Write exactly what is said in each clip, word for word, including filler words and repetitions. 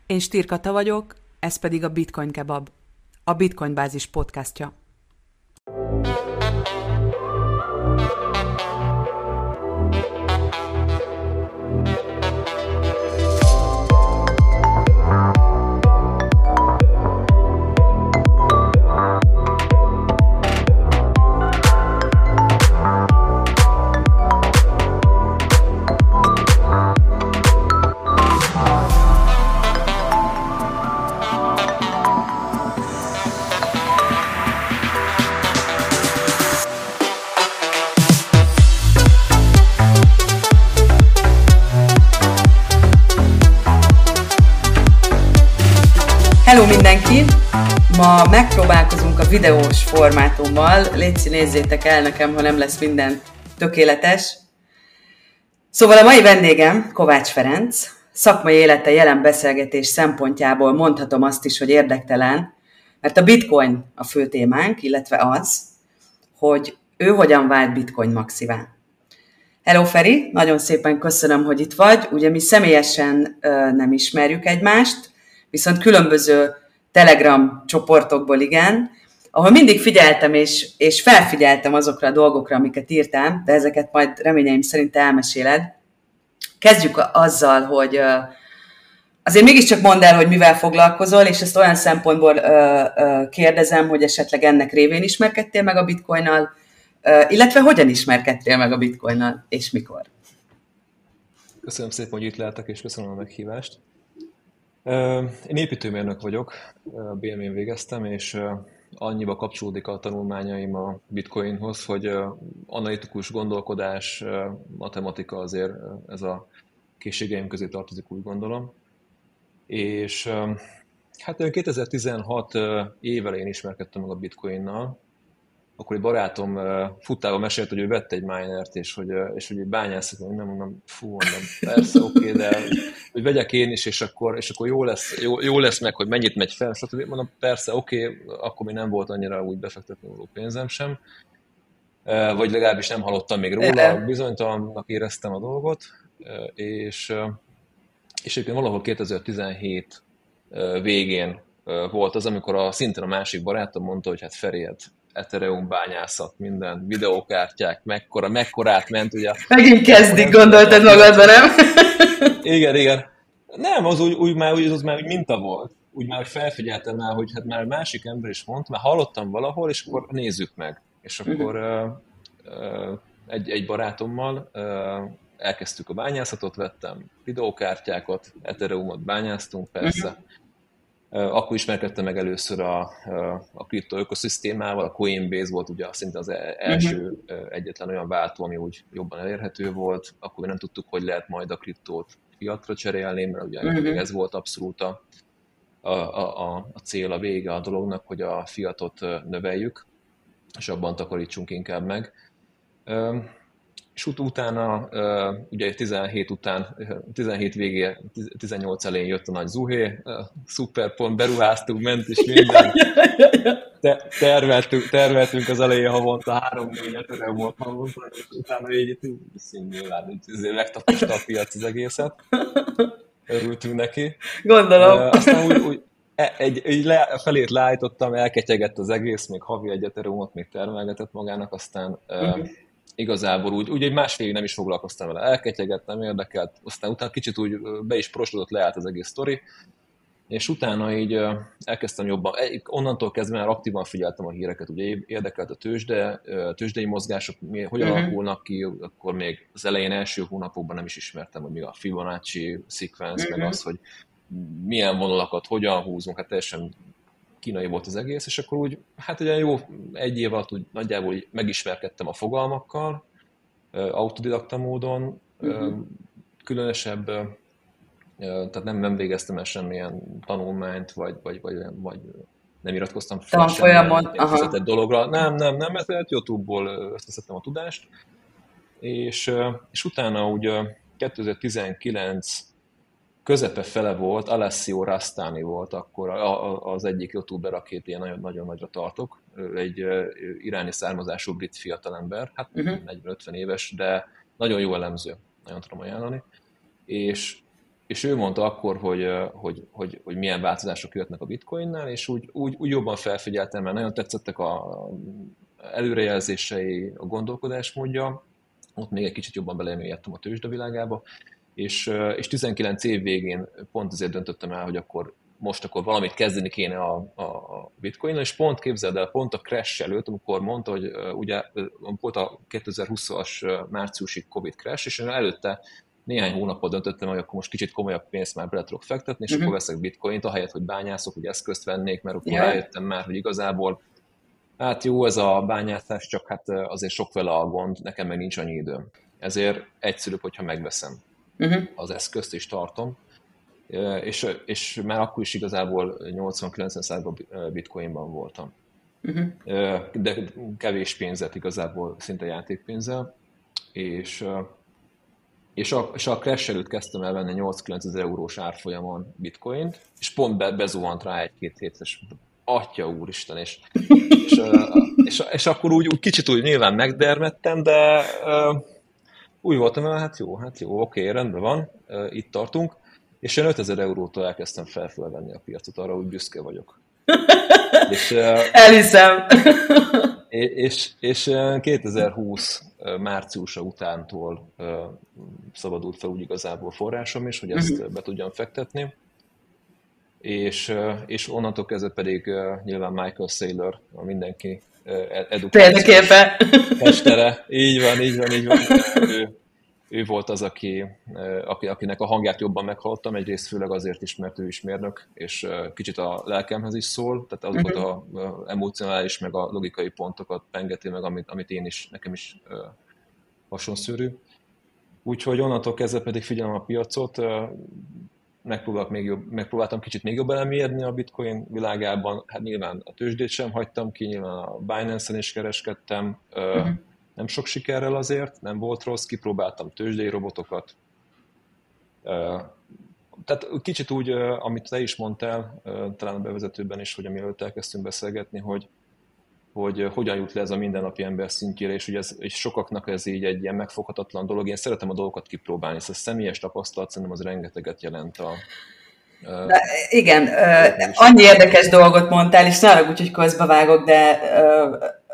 Én Stír Kata vagyok, ez pedig a Bitcoin Kebab, a Bitcoin Bázis podcastja. Hello mindenki! Ma megpróbálkozunk a videós formátummal. Légy nézzétek el nekem, ha nem lesz minden tökéletes. Szóval a mai vendégem Kovács Ferenc. Szakmai élete jelen beszélgetés szempontjából mondhatom azt is, hogy érdektelen, mert a bitcoin a fő témánk, illetve az, hogy ő hogyan vált bitcoin maxivá. Hello Feri, nagyon szépen köszönöm, hogy itt vagy. Ugye mi személyesen ö, nem ismerjük egymást, viszont különböző Telegram csoportokból igen, ahol mindig figyeltem és, és felfigyeltem azokra a dolgokra, amiket írtál, de ezeket majd reményeim szerint elmeséled. Kezdjük azzal, hogy azért mégiscsak mondd el, hogy mivel foglalkozol, és ezt olyan szempontból kérdezem, hogy esetleg ennek révén ismerkedtél meg a bitcoinnal, illetve hogyan ismerkedtél meg a bitcoinnal, és mikor? Köszönöm szépen, hogy itt lehetek, és köszönöm a meghívást. Én építőmérnök vagyok, bé em é-n végeztem, és annyiba kapcsolódik a tanulmányaim a bitcoinhoz, hogy analitikus gondolkodás, matematika azért ez a készségeim közé tartozik, úgy gondolom. És hát én kétezer-tizenhat év elején ismerkedtem meg a bitcoinnal. Akkor egy barátom futtával mesélt, hogy ő vett egy minert, és hogy, és hogy bányászik, hogy nem mondom, fú, mondom, persze, oké, okay, de hogy vegyek én is, és akkor, és akkor jó, lesz, jó, jó lesz meg, hogy mennyit megy fel, stb. Mondom, persze, oké, okay, akkor még nem volt annyira úgy befektetni való pénzem sem, vagy legalábbis nem hallottam még róla, bizonytalannak éreztem a dolgot, és, és egyébként valahol kétezer-tizenhét végén volt az, amikor a, szintén a másik barátom mondta, hogy hát Feri, hát Ethereum bányászat, minden, videókártyák, mekkora, mekkorát ment, ugye. Megint kezdik, gondoltad magadban, nem? Igen, igen. Nem, az úgy, úgy már, úgy, az már úgy minta volt. Úgy már felfigyeltem már, hogy hát már másik ember is mondta, már hallottam valahol, és akkor nézzük meg. És akkor uh-huh. uh, uh, egy, egy barátommal uh, elkezdtük a bányászatot, vettem videókártyákat, Ethereumot bányáztunk, persze. Uh-huh. Akkor ismerkedtem meg először a, a kripto ökoszisztémával, a Coinbase volt ugye szinte az első uh-huh. egyetlen olyan váltó, ami úgy jobban elérhető volt. Akkor mi nem tudtuk, hogy lehet majd a kriptót fiatra cserélni, mert ugye uh-huh. még ez volt abszolút a, a, a, a cél, a vége a dolognak, hogy a fiatot növeljük, és abban takarítsunk inkább meg. És ut- utána, uh, ugye tizenhét után, tizenhét végé, tizennyolc elején jött a nagy zuhé, uh, szuper, pont beruháztunk, ment is minden. Te- terveltünk, terveltünk az elején havonta három-négy Ethereumot havonta, és utána így színnyilván megtaposta a piac az egészet. Örültünk neki. Gondolom. Uh, aztán úgy, úgy egy, egy le, felét leállítottam, elketyegett az egész, még havi egy Ethereumot még termelgetett magának, aztán uh, uh-huh. igazából úgy, úgy egy másfél évig nem is foglalkoztam vele, elketyegett, nem érdekelt, aztán utána kicsit úgy be is prosodott, leállt az egész sztori, és utána így elkezdtem jobban, onnantól kezdve már aktívan figyeltem a híreket, ugye érdekelt a tőzsde, tőzsdei mozgások, hogyan uh-huh. alakulnak ki, akkor még az elején első hónapokban nem is ismertem, hogy mi a Fibonacci sequence, uh-huh. meg az, hogy milyen vonalakat hogyan húzunk, hát teljesen kínai volt az egész, és akkor úgy, hát ugye jó, egy év alatt úgy nagyjából úgy megismerkedtem a fogalmakkal, autodidakta módon, uh-huh. különösebb, tehát nem, nem végeztem el semmilyen tanulmányt, vagy, vagy, vagy, vagy nem iratkoztam fel semmilyen fizetett dologra. Nem, nem, nem, mert YouTube-ból összeszedtem a tudást, és, és utána úgy kétezer-tizenkilenc közepe fele volt, Alessio Rastani volt akkor az egyik youtuber, akit én nagyon, nagyon nagyra tartok. Egy iráni származású brit fiatalember, hát uh-huh. negyven-ötven éves, de nagyon jó elemző, nagyon tudom ajánlani. És és ő mondta akkor, hogy, hogy, hogy, hogy milyen változások jöhetnek a bitcoinnál, és úgy, úgy, úgy jobban felfigyeltem, mert nagyon tetszettek a előrejelzései, a gondolkodásmódja, ott még egy kicsit jobban belemélyedtem a tőzsdevilágába, és, és tizenkilenc év végén pont azért döntöttem el, hogy akkor most akkor valamit kezdeni kéne a, a, a bitcoinnal, és pont képzeld el, pont a crash előtt, amikor mondta, hogy ugye volt a kétezer-húszas márciusi Covid crash, és előtte néhány hónapot döntöttem, hogy akkor most kicsit komolyabb pénzt már bele tudok fektetni, és uh-huh. akkor veszek bitcoint, ahelyett, hogy bányászok, hogy eszközt vennék, mert akkor yeah. rájöttem már, hogy igazából hát jó ez a bányászás, csak hát azért sok vele a gond, nekem meg nincs annyi időm. Ezért egyszerűbb, hogyha megveszem uh-huh. az eszközt és tartom. És, és már akkor is igazából nyolcvan-kilencven százalékban bitcoinban voltam. Uh-huh. De kevés pénzet igazából, szinte játékpénzzel. És, és, a, és a crash előtt kezdtem el venni nyolc-kilencezer eurós árfolyamon bitcoint, és pont be, bezuhant rá egy-két hétes, atya úristen, és, és, és, és akkor úgy, úgy kicsit úgy nyilván megdermettem, de uh, úgy voltam, hát jó, hát jó, oké, rendben van, uh, itt tartunk. És én ötezer eurótól elkezdtem felfölvenni a piacot, arra úgy büszke vagyok. és, Elhiszem! és, és kétezer-húsz márciusa utántól szabadult fel úgy igazából forrásom is, hogy ezt uh-huh. be tudjam fektetni. És, és onnantól kezdve pedig nyilván Michael Saylor, a mindenki edukációs mestere. Így van, így van, így van. Ő, Ő volt az, aki, akinek a hangját jobban meghallottam, egyrészt főleg azért is, mert ő is mérnök, és kicsit a lelkemhez is szól, tehát azokat a emocionális, meg a logikai pontokat pengeti meg, amit, amit én is, nekem is hasonszörű. Úgyhogy onnantól kezdve pedig figyelem a piacot, még jobb, megpróbáltam kicsit még jobban elmélyedni a bitcoin világában, hát nyilván a tőzsdét sem hagytam ki, nyilván a Binance-en is kereskedtem, uh-huh. nem sok sikerrel azért, nem volt rossz, kipróbáltam tőzsdei robotokat. Tehát kicsit úgy, amit te is mondtál, talán a bevezetőben is, hogy amiről elkezdtünk beszélgetni, hogy, hogy hogyan jut le ez a mindennapi ember szintjére, és, hogy ez, és sokaknak ez így egy ilyen megfoghatatlan dolog. Én szeretem a dolgokat kipróbálni, ez a személyes tapasztalat szerintem az rengeteget jelent a... De igen, uh, annyi érdekes dolgot mondtál, és ne arra úgy, hogy közbevágok, de uh,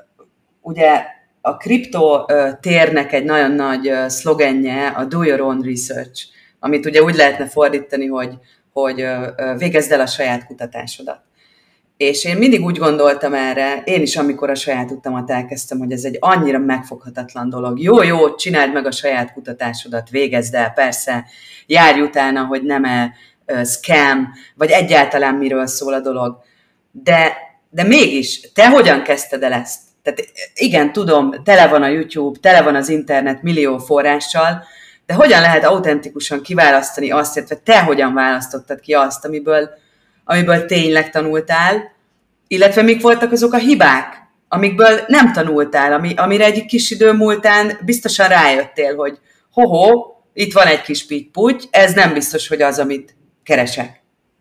ugye a kriptó térnek egy nagyon nagy szlogenje a do your own research, amit ugye úgy lehetne fordítani, hogy, hogy végezd el a saját kutatásodat. És én mindig úgy gondoltam erre, én is amikor a saját utamat elkezdtem, hogy ez egy annyira megfoghatatlan dolog. Jó, jó, csináld meg a saját kutatásodat, végezd el, persze, járj utána, hogy nem-e scam, vagy egyáltalán miről szól a dolog. De, de mégis, te hogyan kezdted el ezt? Tehát igen, tudom, tele van a YouTube, tele van az internet millió forrással, de hogyan lehet autentikusan kiválasztani azt, illetve te hogyan választottad ki azt, amiből, amiből tényleg tanultál, illetve mik voltak azok a hibák, amikből nem tanultál, ami, amire egy kis idő múltán biztosan rájöttél, hogy ho-ho, itt van egy kis pitty-putty, ez nem biztos, hogy az, amit keresek.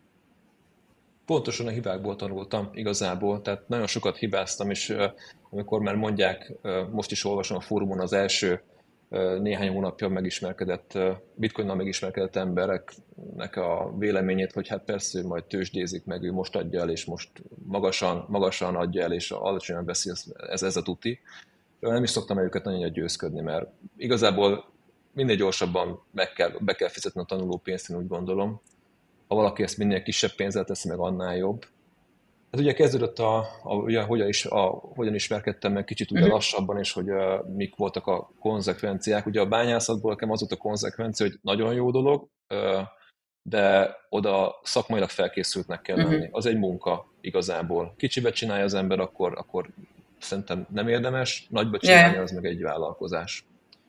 Pontosan a hibákból tanultam igazából, tehát nagyon sokat hibáztam, és amikor már mondják, most is olvasom a fórumon az első néhány hónapja megismerkedett, bitcoinnal megismerkedett embereknek a véleményét, hogy hát persze ő majd tőzsdézik, meg ő most adja el, és most magasan, magasan adja el, és alacsonyan veszi, ez, ez a tuti. Nem is szoktam el őket nagyon győzködni, mert igazából minél gyorsabban meg kell, be kell fizetni a tanulópénzt, én úgy gondolom. Ha valaki ezt minél kisebb pénzzel teszi, meg annál jobb. Ez ugye kezdődött, a, a, ugye, hogyan, is, a, hogyan ismerkedtem meg kicsit ugye lassabban, és hogy uh, mik voltak a konzekvenciák. Ugye a bányászatból nekem az volt a konzekvencia, hogy nagyon jó dolog, uh, de oda szakmailag felkészültnek kell lenni. Az egy munka igazából. Kicsibe csinálja az ember, akkor, akkor szerintem nem érdemes, nagyba csinálni az meg egy vállalkozás.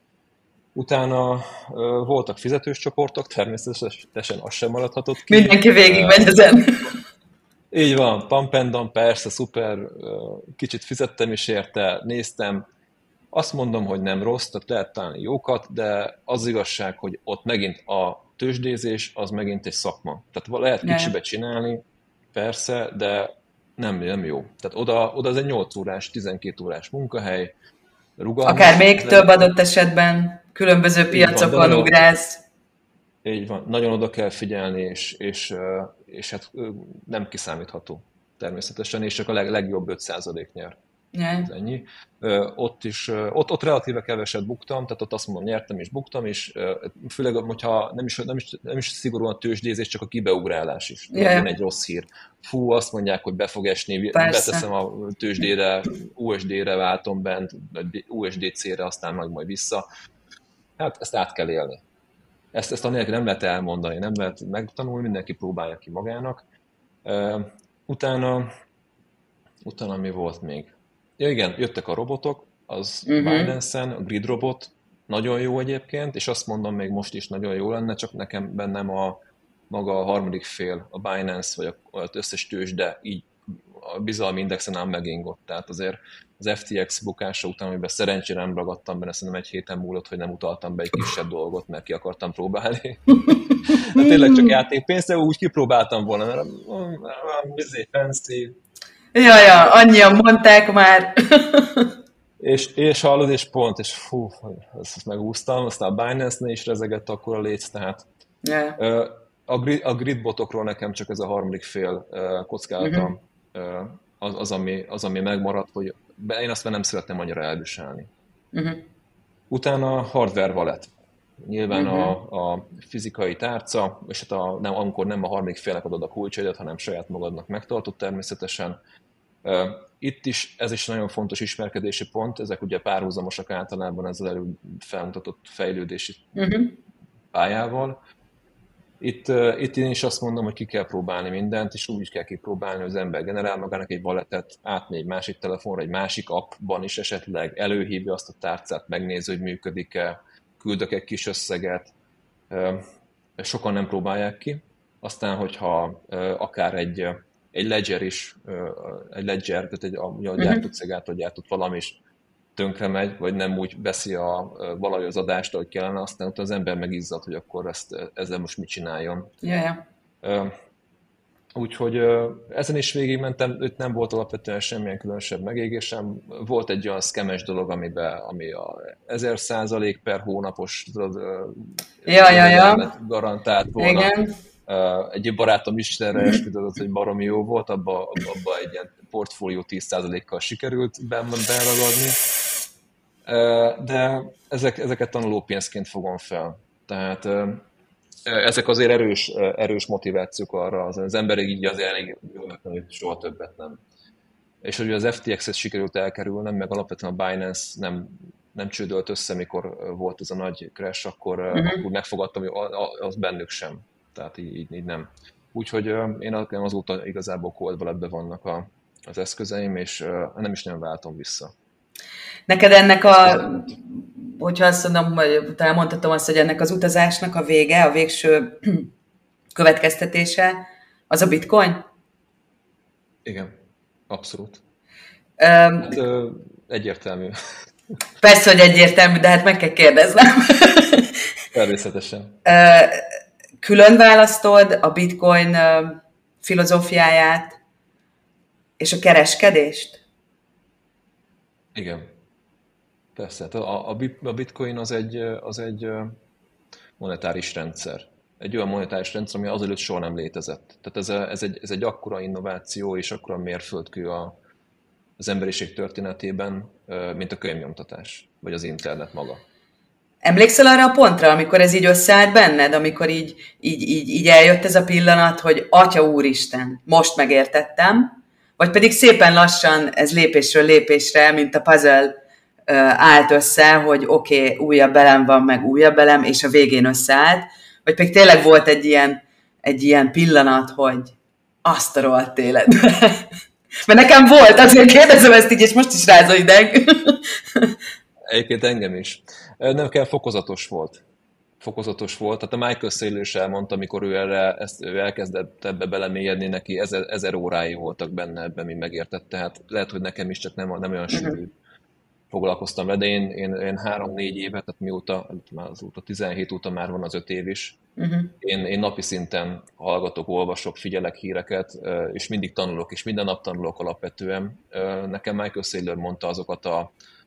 Utána uh, voltak fizetős csoportok, természetesen az sem maradhatott ki. Mindenki végig uh, megy ezen. Így van, pump and dump, persze, szuper, kicsit fizettem is érte, néztem. Azt mondom, hogy nem rossz, tehát lehet találni jókat, de az igazság, hogy ott megint a tőzsdézés, az megint egy szakma. Tehát lehet kicsibe csinálni, persze, de nem, nem jó. Tehát oda, oda az egy nyolc órás, tizenkét órás munkahely, rugalmas. Akár még de... több adott esetben, különböző piacokon ugrálsz. Így van. Nagyon oda kell figyelni, és, és, és hát nem kiszámítható természetesen, és csak a leg, legjobb öt százalék nyer. Yeah. Ez ennyi. Ott is, ott, ott relatíve keveset buktam, tehát ott azt mondom, nyertem és buktam, és főleg, hogyha nem is, nem is, nem is szigorúan a tőzsdézés, csak a kibeugrálás is. Yeah. Jön egy rossz hír. Fú, azt mondják, hogy be fog esni, Persze. beteszem a tőzsdére, u es dé-re váltom bent, u es dé cé-re, aztán meg majd vissza. Hát ezt át kell élni. Ezt, ezt anélkül nem lehet elmondani, nem lehet megtanulni, mindenki próbálja ki magának. Uh, utána, utána mi volt még? Ja igen, jöttek a robotok, az uh-huh. Binance-en, a Grid robot, nagyon jó egyébként, és azt mondom, még most is nagyon jó lenne, csak nekem bennem a maga a harmadik fél, a Binance, vagy az összes tőzsde így a bizalmi indexen ám megingott. Tehát azért az ef té exi bukása után, amiben szerencsére nem ragadtam benne, szerintem egy héten múlott, hogy nem utaltam be egy kisebb dolgot, mert ki akartam próbálni. Hát tényleg csak játékpénzt, de úgy kipróbáltam volna, mert bizony fancy. Ja, ja, annyian mondták már. és, és hallod, és pont, és fú, ezt megúsztam, aztán a Binance-nél is rezegett akkor a léc, tehát yeah. a, grid, a gridbotokról nekem csak ez a harmadik fél kockázata, uh-huh. az, az, ami, az, ami megmaradt, hogy én azt már nem szeretném annyira elviselni. Uh-huh. Utána a hardware wallet. Nyilván uh-huh. a, a fizikai tárca, és hát a, nem, amikor nem a harmadik félnek adod a kulcsaidat, hanem saját magadnak megtartod természetesen. Itt is, ez is nagyon fontos ismerkedési pont, ezek ugye párhuzamosak általában ezzel előbb felmutatott fejlődési uh-huh. pályával. Itt, itt én is azt mondom, hogy ki kell próbálni mindent, és úgy kell kipróbálni, hogy az ember generál magának egy walletet, átmegy egy másik telefonra, egy másik appban is esetleg előhívja azt a tárcát, megnézi, hogy működik-e, küldök egy kis összeget. Sokan nem próbálják ki. Aztán, hogyha akár egy, egy ledger is, egy ledger, tehát egy, a, a gyártott cég által gyártott valami is tönkre megy, vagy nem úgy veszi a, valahogy az adást, ahogy kellene, aztán az ember megizzad, hogy akkor ezt, ezzel most mit csináljon. Yeah. Úgyhogy ezen is végigmentem, itt nem volt alapvetően semmilyen különösebb megégésem. Volt egy olyan szkemes dolog, amiben, ami a ezer százalék per hónapos tudod, ja, ja, ja. garantált volna. Igen. Egy barátom is erre esküdött, hogy baromi jó volt, abba, abba egy ilyen portfólió tíz százalékkal sikerült beragadni. De ezek, ezeket tanulópénzként fogom fel. Tehát ezek azért erős, erős motivációk arra, az ember így azért elég jól, hogy soha többet nem. És hogy az ef té exet sikerült elkerülnem, meg alapvetően a Binance nem, nem csődölt össze, mikor volt ez a nagy crash, akkor, uh-huh. akkor megfogadtam, hogy az bennük sem. Tehát így, így, így nem. Úgyhogy én azóta igazából cold walletben vannak a, az eszközeim, és nem is nem váltom vissza. Neked ennek a, hogyha azt mondom, vagy elmondhatom azt, hogy ennek az utazásnak a vége, a végső következtetése, az a bitcoin? Igen, abszolút. Um, hát, ö, egyértelmű. Persze, hogy egyértelmű, de hát meg kell kérdeznem. Természetesen. Külön választod a bitcoin filozófiáját és a kereskedést? Igen. Persze. A, a bitcoin az egy, az egy monetáris rendszer. Egy olyan monetáris rendszer, ami azelőtt soha nem létezett. Tehát ez, a, ez, egy, ez egy akkora innováció és akkora mérföldkő a, az emberiség történetében, mint a könyvnyomtatás, vagy az internet maga. Emlékszel arra a pontra, amikor ez így összeállt benned, amikor így, így, így, így eljött ez a pillanat, hogy Atya Úristen, most megértettem, vagy pedig szépen lassan ez lépésről lépésre, mint a puzzle állt össze, hogy oké, okay, újabb elem van, meg újabb elem, és a végén összeállt, vagy pedig tényleg volt egy ilyen, egy ilyen pillanat, hogy azt a rohadt életben. Mert nekem volt, azért kérdezem ezt így, és most is ráz a ideg. Egyébként engem is. Nem kell, fokozatos volt. Fokozatos volt. Tehát a Michael Saylor is elmondta, amikor ő, erre, ezt, ő elkezdett ebbe belemélyedni, neki ezer, ezer órái voltak benne ebben, mi megértett. Tehát lehet, hogy nekem is csak nem, nem olyan sűrű foglalkoztam le, de én, én, én három-négy évet, tehát mióta, már azóta tizenhét óta már van az öt év is, uh-huh. én, én napi szinten hallgatok, olvasok, figyelek híreket, és mindig tanulok, és minden nap tanulok alapvetően. Nekem Michael Saylor mondta azokat a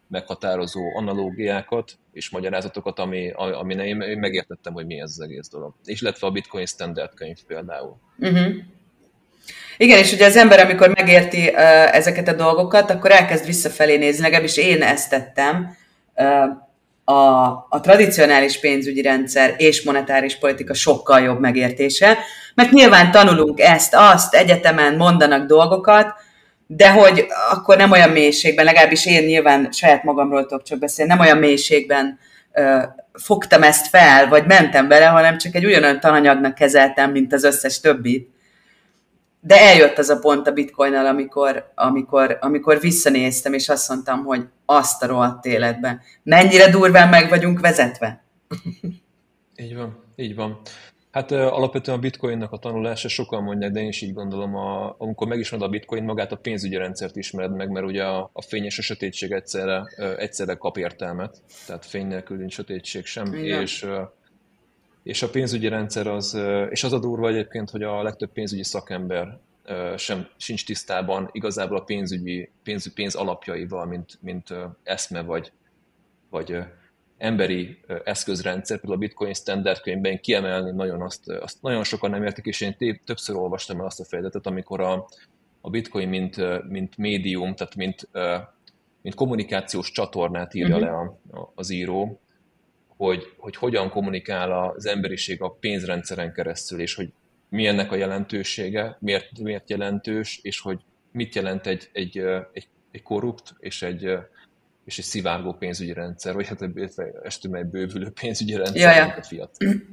meghatározó analógiákat és magyarázatokat, ami, ami én, én megértettem, hogy mi ez az egész dolog. És illetve a Bitcoin Standard könyv például. Uh-huh. Igen, és ugye az ember, amikor megérti uh, ezeket a dolgokat, akkor elkezd visszafelé nézni, legalábbis én ezt tettem. Uh, a, a tradicionális pénzügyi rendszer és monetáris politika sokkal jobb megértése, mert nyilván tanulunk ezt, azt, egyetemen mondanak dolgokat, de hogy akkor nem olyan mélységben, legalábbis én nyilván saját magamról tudok csak beszélni, nem olyan mélységben uh, fogtam ezt fel, vagy mentem vele, hanem csak egy ugyanolyan tananyagnak kezeltem, mint az összes többit. De eljött az a pont a bitcoinnal, amikor, amikor, amikor visszanéztem, és azt mondtam, hogy azt a rohadt életben. Mennyire durván meg vagyunk vezetve? Így van, így van. Hát alapvetően a bitcoinnak a tanulása, sokan mondják, de én is így gondolom, a, amikor megismered a bitcoin, magát a pénzügyi rendszert ismered meg, mert ugye a, a fény és a sötétség egyszerre, egyszerre kap értelmet, tehát fény nélkül nincs sötétség sem, és, és a pénzügyi rendszer az, és az a durva egyébként, hogy a legtöbb pénzügyi szakember sem sincs tisztában igazából a pénzügyi, pénz, pénz alapjaival, mint, mint eszme vagy, vagy emberi eszközrendszer, például a Bitcoin Standard könyvben kiemelni nagyon azt, azt nagyon sokan nem értik, és én többször olvastam el azt a fejezetet, amikor a, a Bitcoin mint, mint médium, tehát mint, mint kommunikációs csatornát írja uh-huh. le a, a, az író, hogy, hogy hogyan kommunikál az emberiség a pénzrendszeren keresztül, és hogy mi ennek a jelentősége, miért, miért jelentős, és hogy mit jelent egy, egy, egy, egy korrupt és egy és egy szivárgó pénzügyi rendszer, vagy hát estőben egy bővülő pénzügyi rendszer, Jaja. mint a fiat.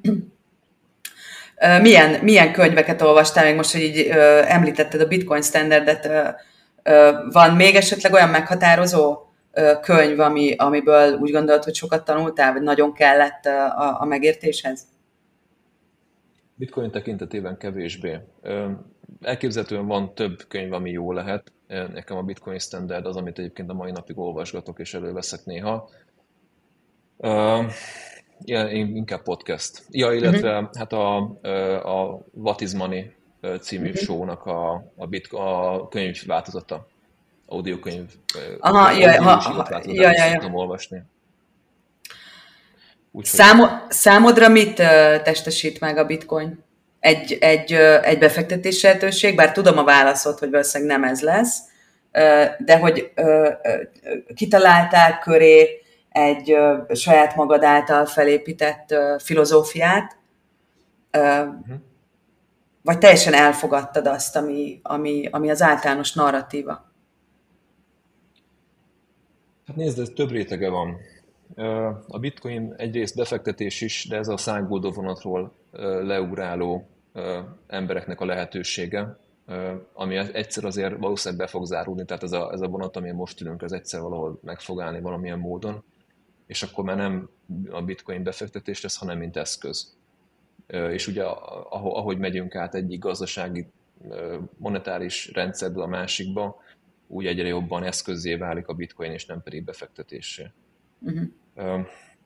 Milyen, milyen könyveket olvastál még most, hogy így ö, említetted a Bitcoin Standardet, ö, ö, van még esetleg olyan meghatározó ö, könyv, ami, amiből úgy gondolod, hogy sokat tanultál, vagy nagyon kellett a, a megértéshez? Bitcoin tekintetében kevésbé. Elképzelhetően van több könyv, ami jó lehet. Nekem a Bitcoin Standard az, amit egyébként a mai napig olvasgatok és előveszek néha. Uh, ja, inkább podcast. Ja, illetve uh-huh. hát a, a What is Money című uh-huh. show-nak a, a, bit, a könyv változata. Audiokönyv. Aha, audio jaj, ha, jaj, jaj, szoktam olvasni. Úgyhogy... Számo, számodra mit testesít meg a Bitcoin? Egy, egy, egy befektetési lehetőség, bár tudom a válaszot, hogy valószínűleg nem ez lesz, de hogy kitaláltál köré egy saját magad által felépített filozófiát, uh-huh. vagy teljesen elfogadtad azt, ami, ami, ami az általános narratíva? Hát nézd, ez több rétege van. A Bitcoin egyrészt befektetés is, de ez a száguldó vonatról leugráló embereknek a lehetősége, ami egyszer azért valószínűleg be fog záródni, tehát ez a, ez a vonat, amin most ülünk, ez egyszer valahol meg fog állni valamilyen módon, és akkor már nem a Bitcoin befektetés lesz, hanem mint eszköz. És ugye ahogy megyünk át egyik gazdasági monetáris rendszerből a másikba, úgy egyre jobban eszközzé válik a Bitcoin, és nem pedig befektetésé. Uh-huh.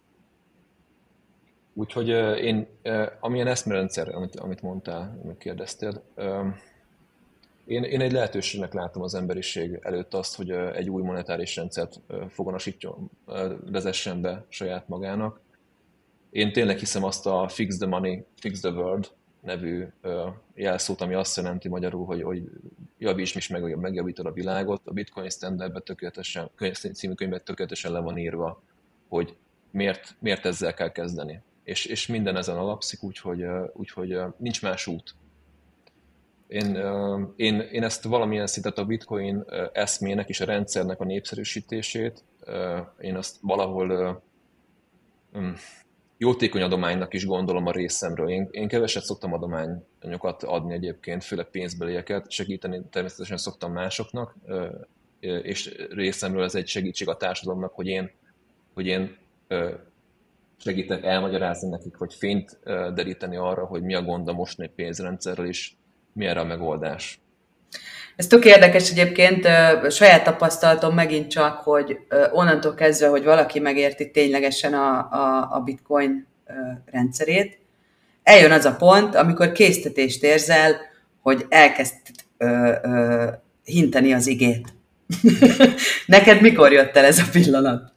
Úgyhogy én, amilyen eszmerendszer, amit, amit mondtál, amit kérdeztél, én, én egy lehetőségnek látom az emberiség előtt azt, hogy egy új monetáris rendszert foganasítson, vezessen be saját magának. Én tényleg hiszem azt a Fix the Money, Fix the World nevű jelszót, ami azt jelenti magyarul, hogy, hogy javíts is meg, megjavítod a világot. A Bitcoin Standardben tökéletesen, című könyvben tökéletesen le van írva, hogy miért, miért ezzel kell kezdeni. És, és minden ezen alapszik, úgyhogy, úgyhogy nincs más út. Én, én, én ezt valamilyen szintet a Bitcoin eszmének és a rendszernek a népszerűsítését, én azt valahol jótékony adománynak is gondolom a részemről. Én, én keveset szoktam adományokat adni egyébként, főleg pénzbelieket, segíteni természetesen szoktam másoknak, és részemről ez egy segítség a társadalomnak, hogy én, hogy én segítek elmagyarázni nekik, vagy fényt deríteni arra, hogy mi a gond a mostani pénzrendszerrel, és mi erre a megoldás. Ez tök érdekes egyébként, saját tapasztalatom megint csak, hogy onnantól kezdve, hogy valaki megérti ténylegesen a, a, a Bitcoin rendszerét, eljön az a pont, amikor késztetést érzel, hogy elkezd ö, ö, hinteni az igét. Neked mikor jött el ez a pillanat?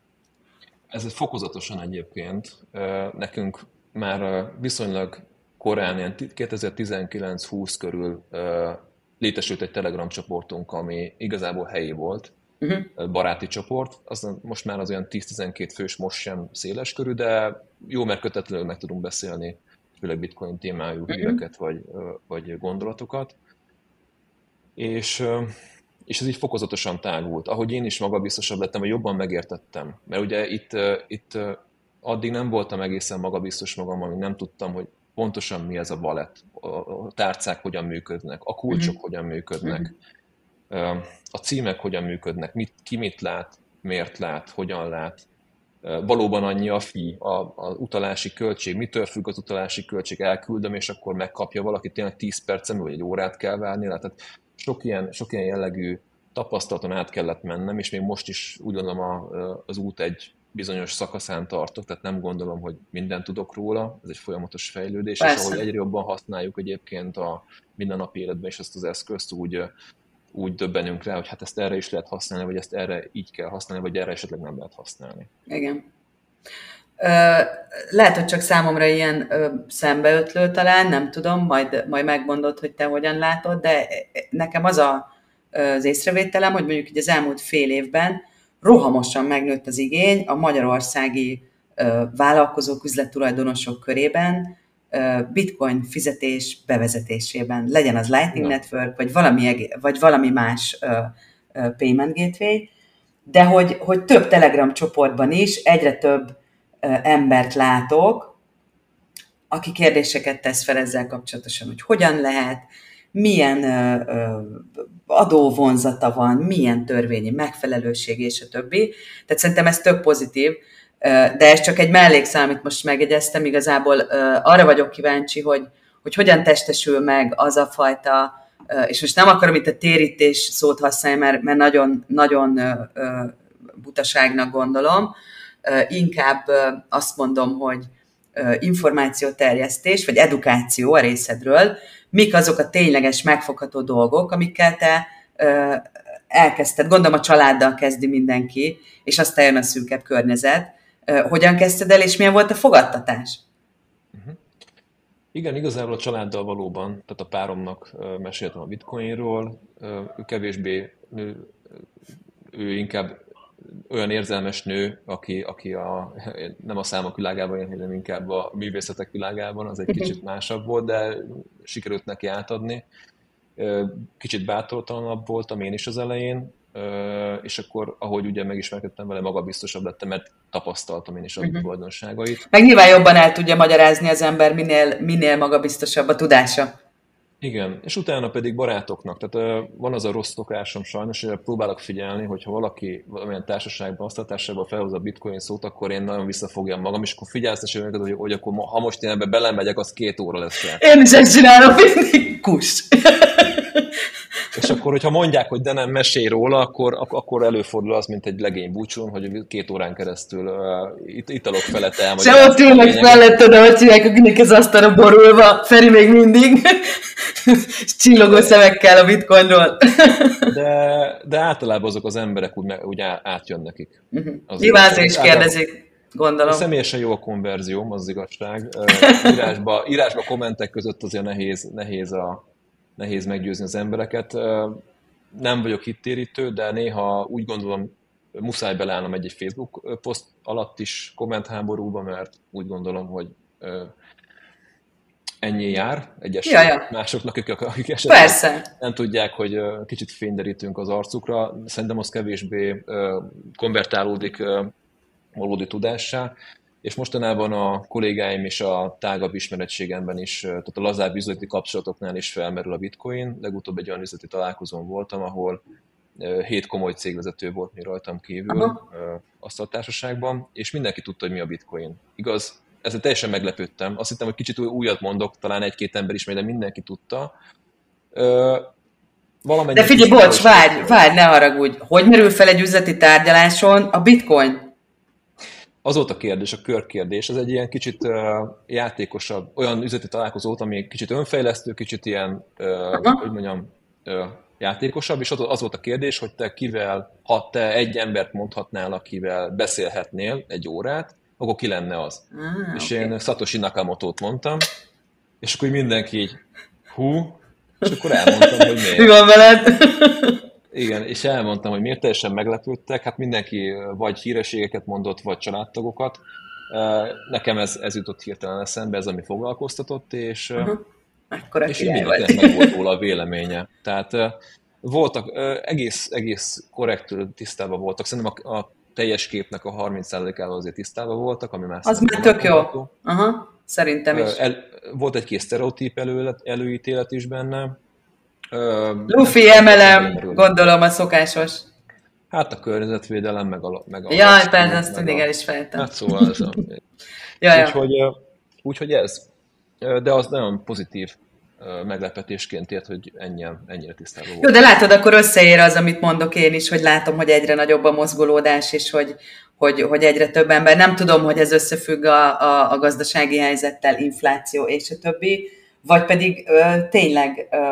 Ez fokozatosan egyébként. Nekünk már viszonylag korán, ilyen kétezer-tizenkilenc-húsz körül létesült egy Telegram csoportunk, ami igazából helyi volt, uh-huh. baráti csoport. Aztán most már az olyan tíz-tizenkét fős, most sem széles körű, de jó, mert kötetlenül meg tudunk beszélni, főleg bitcoin témájú uh-huh. híreket vagy, vagy gondolatokat. És, és ez így fokozatosan tágult. Ahogy én is magabiztosabb lettem, hogy jobban megértettem. Mert ugye itt, itt addig nem voltam egészen magabiztos magam, amíg nem tudtam, hogy pontosan mi ez a wallet, a tárcák hogyan működnek, a kulcsok uh-huh. hogyan működnek, uh-huh. a címek hogyan működnek, mit, ki mit lát, miért lát, hogyan lát. Valóban annyi a fee, az utalási költség, mitől függ az utalási költség, elküldöm, és akkor megkapja valaki, tényleg tíz percen, vagy egy órát kell várni. Tehát sok ilyen, sok ilyen jellegű tapasztalaton át kellett mennem, és még most is úgy gondolom az út egy bizonyos szakaszán tartok, tehát nem gondolom, hogy mindent tudok róla, ez egy folyamatos fejlődés, persze. És ahogy egyre jobban használjuk egyébként a mindennapi életben is ezt az eszközt, úgy, úgy döbbenünk rá, hogy hát ezt erre is lehet használni, vagy ezt erre így kell használni, vagy erre esetleg nem lehet használni. Igen. Lehet, hogy csak számomra ilyen szembeötlő talán, nem tudom, majd, majd megmondod, hogy te hogyan látod, de nekem az a, az észrevételem, hogy mondjuk így az elmúlt fél évben rohamosan megnőtt az igény a magyarországi vállalkozók, üzlettulajdonosok körében bitcoin fizetés bevezetésében. Legyen az Lightning Na. Network, vagy valami, vagy valami más payment gateway, de hogy, hogy több Telegram csoportban is egyre több embert látok, aki kérdéseket tesz fel ezzel kapcsolatosan, hogy hogyan lehet, milyen adóvonzata van, milyen törvényi megfelelőség, és a többi. Tehát szerintem ez tök pozitív, de ez csak egy mellékszám, amit most megjegyeztem, igazából arra vagyok kíváncsi, hogy, hogy hogyan testesül meg az a fajta, és most nem akarom itt a térítés szót használni, mert, mert nagyon, nagyon butaságnak gondolom, inkább azt mondom, hogy információterjesztés, vagy edukáció a részedről, mik azok a tényleges megfogható dolgok, amikkel te elkezdted, gondolom a családdal kezdi mindenki, és aztán jön a szűkebb környezet. Hogyan kezdted el, és milyen volt a fogadtatás? Uh-huh. Igen, igazából a családdal valóban, tehát a páromnak meséltem a bitcoinról, ő kevésbé, ő, ő inkább olyan érzelmes nő, aki, aki a, nem a számok világában él, hanem inkább a művészetek világában, az egy kicsit másabb volt, de sikerült neki átadni. Kicsit bátortalanabb voltam én is az elején, és akkor, ahogy ugye megismerkedtem vele, magabiztosabb lettem, mert tapasztaltam én is a uh-huh. tulajdonságait. Meg nyilván jobban el tudja magyarázni az ember, minél, minél magabiztosabb a tudása. Igen, és utána pedig barátoknak. Tehát uh, van az a rossz szokásom sajnos, hogy próbálok figyelni, hogyha valaki valamilyen társaságban, asztaltársaságban felhoz a bitcoin szót, akkor én nagyon visszafogjam magam, és akkor figyelsz, hogy, hogy, hogy akkor ha most én ebbe belemegyek, az két óra lesz el. Én is ezt csinálom, mindig kus. És akkor, hogyha mondják, hogy de nem, mesélj róla, akkor, akkor előfordul az, mint egy legény búcsún, hogy két órán keresztül uh, it- italok felett elmagyarázom. Se ott ülnek melletted, ahogy csinálják, akinek az asztalra borulva, Feri még mindig, és csillogó szemekkel a bitcoinról. De, de általában azok az emberek úgy, úgy átjön nekik. Uh-huh. Nyilván is kérdezik, gondolom. Személyesen jó a konverzióm, az, az igazság. Írásba, írásba kommentek között azért nehéz, nehéz a nehéz meggyőzni az embereket. Nem vagyok hittérítő, de néha úgy gondolom, muszáj beleállnom egy-egy Facebook poszt alatt is kommentháborúba, mert úgy gondolom, hogy ennyi jár egyes ja, ja. másoknak, akik esetleg Persze. nem tudják, hogy kicsit fényderítünk az arcukra. Szerintem az kevésbé konvertálódik valódi tudássá. És mostanában a kollégáim és a tágabb ismeretségemben is, tehát a lazább üzleti kapcsolatoknál is felmerül a bitcoin. Legutóbb egy olyan üzleti találkozón voltam, ahol hét komoly cégvezető volt még rajtam kívül Aha. asztaltársaságban, és mindenki tudta, hogy mi a bitcoin. Igaz, ezzel teljesen meglepődtem. Azt hittem, hogy kicsit újat mondok, talán egy-két ember is, de mindenki tudta. Valamennyi de figyelj, bocs, várj, várj, ne haragudj. Hogy merül fel egy üzleti tárgyaláson a bitcoin? Az volt a kérdés, a körkérdés. Ez egy ilyen kicsit uh, játékosabb, olyan üzleti találkozó volt, ami kicsit önfejlesztő, kicsit ilyen, uh, hogy mondjam, uh, játékosabb, és az volt a kérdés, hogy te kivel, ha te egy embert mondhatnál, akivel beszélhetnél egy órát, akkor ki lenne az? Ah, és okay. Én Satoshi Nakamoto-t mondtam, és akkor mindenki így, hú, és akkor elmondtam, hogy miért. Mi van veled? Igen, és elmondtam, hogy miért, teljesen meglepődtek, hát mindenki vagy hírességeket mondott, vagy családtagokat. Nekem ez, ez jutott hirtelen eszembe, ez ami foglalkoztatott, és, uh-huh. és mindenkinek meg volt róla a véleménye. Tehát voltak, egész, egész korrekt tisztában voltak, szerintem a, a teljes képnek a harminc százalékával azért tisztában voltak, ami már az már tök jó. Aha, szerintem is. El, volt egy-két sztereotíp elő, előítélet is benne. Luffy emelem, gondolom a szokásos. Hát a környezetvédelem, meg a... Meg a Jaj, persze, azt mindig el is feltem. Hát szóval ez a... úgyhogy, úgyhogy ez. De az nagyon pozitív meglepetésként ért, hogy ennyien, ennyire tisztában volt. Jó, de látod, akkor összeér az, amit mondok én is, hogy látom, hogy egyre nagyobb a mozgolódás, és hogy, hogy, hogy egyre több ember. Nem tudom, hogy ez összefügg a, a, a gazdasági helyzettel, infláció és a többi, vagy pedig ö, tényleg, ö,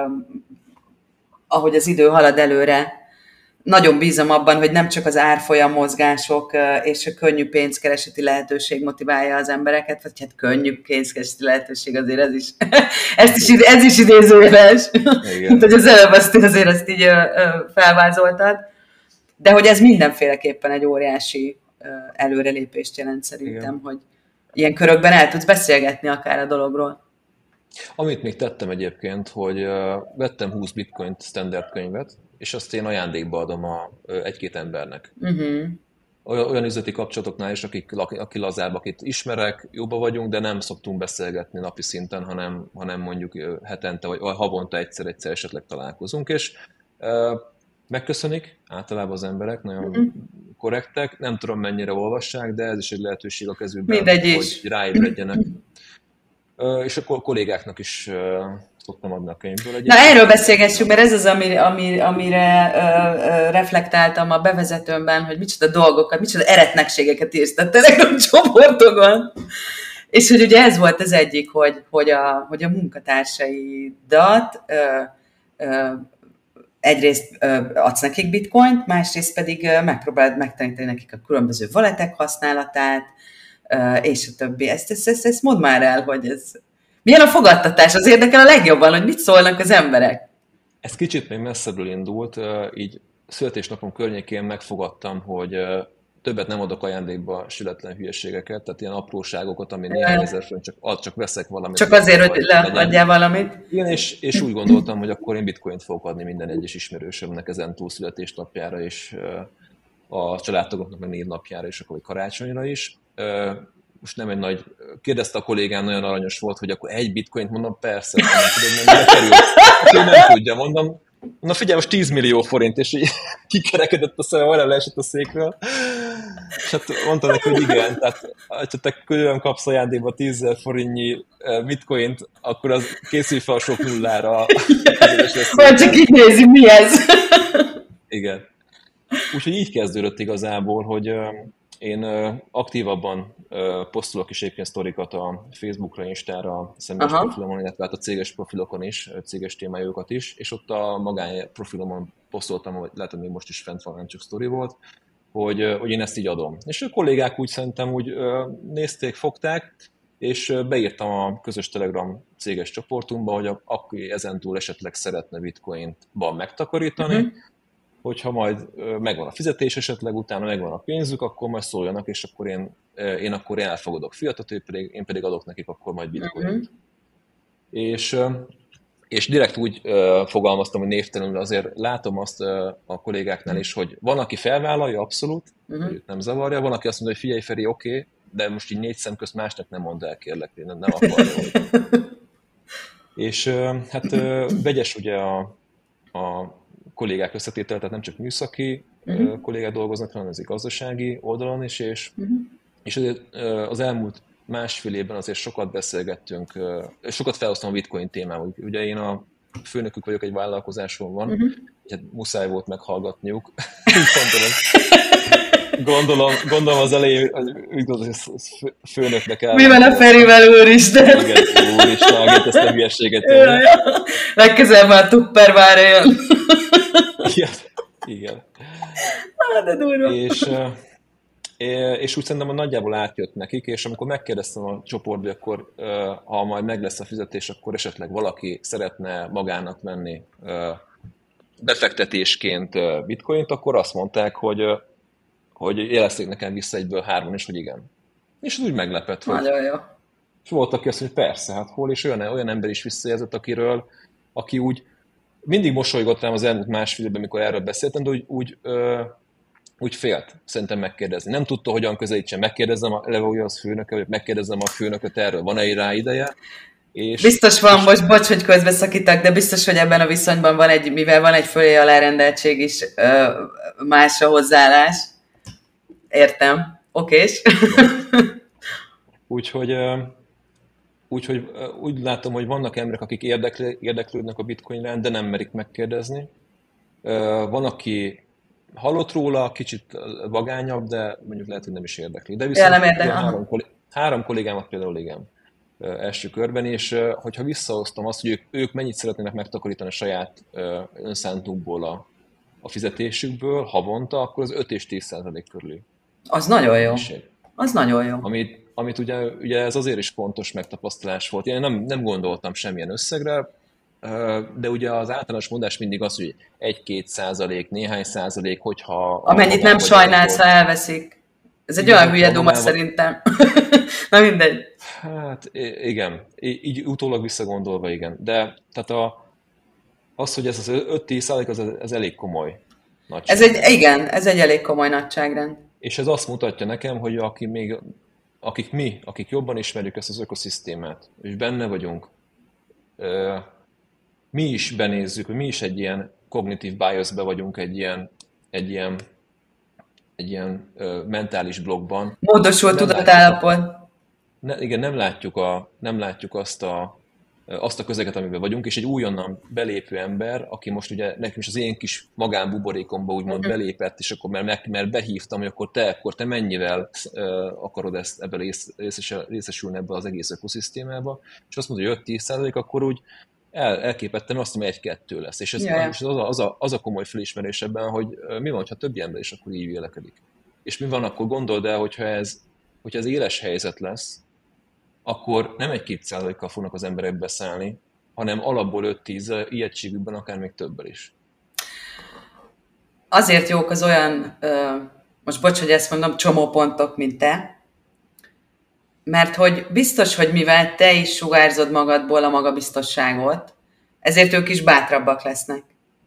ahogy az idő halad előre, nagyon bízom abban, hogy nem csak az árfolyam mozgások és a könnyű pénzkereseti lehetőség motiválja az embereket, vagy hát könnyű pénzkereseti lehetőség azért ez is, ezt is, ez is idézőjeles, mint hogy az előbb azt azért ezt így felvázoltad, de hogy ez mindenféleképpen egy óriási előrelépést jelent szerintem, igen. Hogy ilyen körökben el tudsz beszélgetni akár a dologról. Amit még tettem egyébként, hogy vettem húsz bitcoint standard könyvet, és azt én ajándékba adom a, egy-két embernek. Uh-huh. Olyan, olyan üzleti kapcsolatoknál is, akik, aki lazább, akit ismerek, jobban vagyunk, de nem szoktunk beszélgetni napi szinten, hanem, hanem mondjuk hetente, vagy havonta egyszer-egyszer esetleg találkozunk, és uh, megköszönik általában az emberek, nagyon uh-huh. korrektek, nem tudom mennyire olvassák, de ez is egy lehetőség a kezükben, mindegy hogy ráébredjenek. Uh, és akkor kollégáknak is uh, szoktam adni a könyvből. Na erről beszélgessünk, mert ez az, ami, ami, amire uh, uh, reflektáltam a bevezetőmben, hogy micsoda dolgokat, micsoda eretnekségeket írsz a Telegram csoportokon. És hogy ugye ez volt az egyik, hogy, hogy, a, hogy a munkatársaidat uh, uh, egyrészt uh, adsz nekik bitcoint, másrészt pedig uh, megpróbálod megtanítani nekik a különböző walletek használatát, Uh, és a többi. Ezt, ezt, ezt, ezt mondd már el, hogy ez... Milyen a fogadtatás? Az érdekel a legjobban, hogy mit szólnak az emberek. Ez kicsit még messzebbről indult. Így születésnapom környékén megfogadtam, hogy többet nem adok ajándékba sületlen hülyeségeket, tehát ilyen apróságokat, ami néhány ezer fönn, csak, csak veszek valamit. Csak azért, hogy leadjál valamit. Igen, és, és úgy gondoltam, hogy akkor én bitcoint fogok adni minden egyes ismerősömnek ezen túl születésnapjára, és a családtagoknak meg névnapjára, és akkor karácsonyra is. Most nem egy nagy... Kérdezte a kollégám, nagyon aranyos volt, hogy akkor egy bitcoint, mondom, persze, nem tudom, nem kerül. Akkor nem tudja, mondom, na figyelj, most tíz millió forint, és így kikerekedett a szemem, olyan leesett a székről. És hát mondta neki, hogy igen, tehát ha te külön kapsz ajándékba tízezer forintnyi bitcoint, akkor az készül fel a sok nullára. Majd csak így nézi, mi ez? Igen. Úgyhogy így kezdődött igazából, hogy én aktívabban posztolok is egyébként sztorikat a Facebookra, Instára, a személyes Aha. profilomon, illetve hát a céges profilokon is, céges témájukat is, és ott a magány profilomon posztoltam, hogy lehet, hogy még most is fent van, nem csak sztori volt, hogy, hogy én ezt így adom. És a kollégák úgy szerintem úgy nézték, fogták, és beírtam a közös Telegram céges csoportunkba, hogy aki ezentúl esetleg szeretne bitcoinban megtakarítani, uh-huh. hogyha majd megvan a fizetés esetleg, utána megvan a pénzük, akkor majd szóljanak, és akkor én, én akkor én elfogadok fiatot, ő pedig, én pedig adok nekik akkor majd bitcoint. Uh-huh. És, és direkt úgy fogalmaztam, hogy névtelenül azért látom azt a kollégáknál is, hogy van, aki felvállalja abszolút, uh-huh. őt nem zavarja, van, aki azt mondja, hogy figyelj Feri, oké, okay, de most így négy szem közt másnak nem mondd el, kérlek, nem, nem akarja. És hát vegyes ugye a, a kollégák összetétel, tehát nem csak műszaki uh-huh. kollégák dolgoznak, hanem ez gazdasági oldalon is, és, uh-huh. és azért az elmúlt másfél évben azért sokat beszélgettünk, sokat felhoztam a bitcoin témával. Ugye én a főnökük vagyok, egy vállalkozáson van, uh-huh. hát muszáj volt meghallgatniuk. Gondolom, gondolom az elején, úgy gondolom, hogy főnöknek el. Mi van a Ferivel, úristen? Igen, úristen, megint ezt a hülyeséget. Legközelebb már Tupperware jön. Igen, igen. Ah, de durva. És, és úgy szerintem, hogy nagyjából átjött nekik, és amikor megkérdeztem a csoportba, akkor ha majd meg lesz a fizetés, akkor esetleg valaki szeretne magának venni befektetésként bitcoint, akkor azt mondták, hogy, hogy jelezték nekem vissza egyből hárman is, hogy igen. És az úgy meglepett, hogy... Nagyon jó. És volt, aki azt mondja, hogy persze, hát hol, és olyan, olyan ember is visszajelzett, akiről, aki úgy mindig mosolygott rám az elmúlt másfél évben, mikor erről beszéltem, de úgy, úgy, ö, úgy félt szerintem megkérdezni. Nem tudta, hogyan közelítsen. Megkérdezem a Levója az főnöke, vagy megkérdezem a főnököt erről, van-e rá ideje? És, biztos van, és... most bocs, hogy közbeszakítak, de biztos, hogy ebben a viszonyban van egy, mivel van egy fölé alárendeltség is, ö, más a hozzáállás. Értem. Okés. Úgyhogy, úgyhogy úgy látom, hogy vannak emberek, akik érdekl, érdeklődnek a bitcoin iránt, de nem merik megkérdezni. Van, aki hallott róla, kicsit vagányabb, de mondjuk lehet, hogy nem is érdekli. De viszont ja, nem három, három kollégámat például igen első körben, és hogyha visszahoztam azt, hogy ők, ők mennyit szeretnének megtakarítani a saját önszántukból a, a fizetésükből havonta, akkor az öt és tíz százalék körül. Az nagyon jó. Az nagyon jó. Amit, amit ugye, ugye ez azért is fontos megtapasztalás volt. Én nem, nem gondoltam semmilyen összegre, de ugye az általános mondás mindig az, hogy egy-két százalék, néhány százalék, hogyha... Amennyit nem sajnálsz, ha elveszik. Ez egy igen, olyan hülye duma szerintem. Na mindegy. Hát igen, így utólag visszagondolva igen. De tehát a, az, hogy ez az öt-tíz százalék, az, az elég komoly nagyság. Ez egy, igen, ez egy elég komoly nagyságrend. És ez azt mutatja nekem, hogy aki még, akik mi, akik jobban ismerjük ezt az ökoszisztémát, és benne vagyunk, mi is benézzük, hogy mi is egy ilyen kognitív biasbe vagyunk, egy ilyen, egy ilyen, egy ilyen mentális blokkban. Módosult tudatállapot. Ne, igen, nem látjuk, a, nem látjuk azt, a, azt a közeget, amiben vagyunk, és egy újonnan belépő ember, aki most ugye nekem is az én kis magánbuborékomba úgymond belépett, és akkor mert, meg, mert behívtam, hogy akkor te, akkor te mennyivel uh, akarod ezt, ebben rész, részesülni ebbe az egész ökoszisztémába, és azt mondja, hogy öt-tíz százalék, akkor úgy el, elképettem azt, hogy egy-kettő lesz. És ez, yeah. és az, a, az, a, az a komoly felismerés ebben, hogy mi van, ha többi ember is akkor így vélekedik. És mi van, akkor gondold el, hogyha ez, hogyha ez éles helyzet lesz, akkor nem egy-két százalékkal fognak az emberek beszállni, hanem alapból öt-tíz, ijegységükben akár még többel is. Azért jók az olyan, most bocs, hogy ezt mondom, csomópontok, mint te, mert hogy biztos, hogy mivel te is sugárzod magadból a magabiztosságot, ezért ők is bátrabbak lesznek.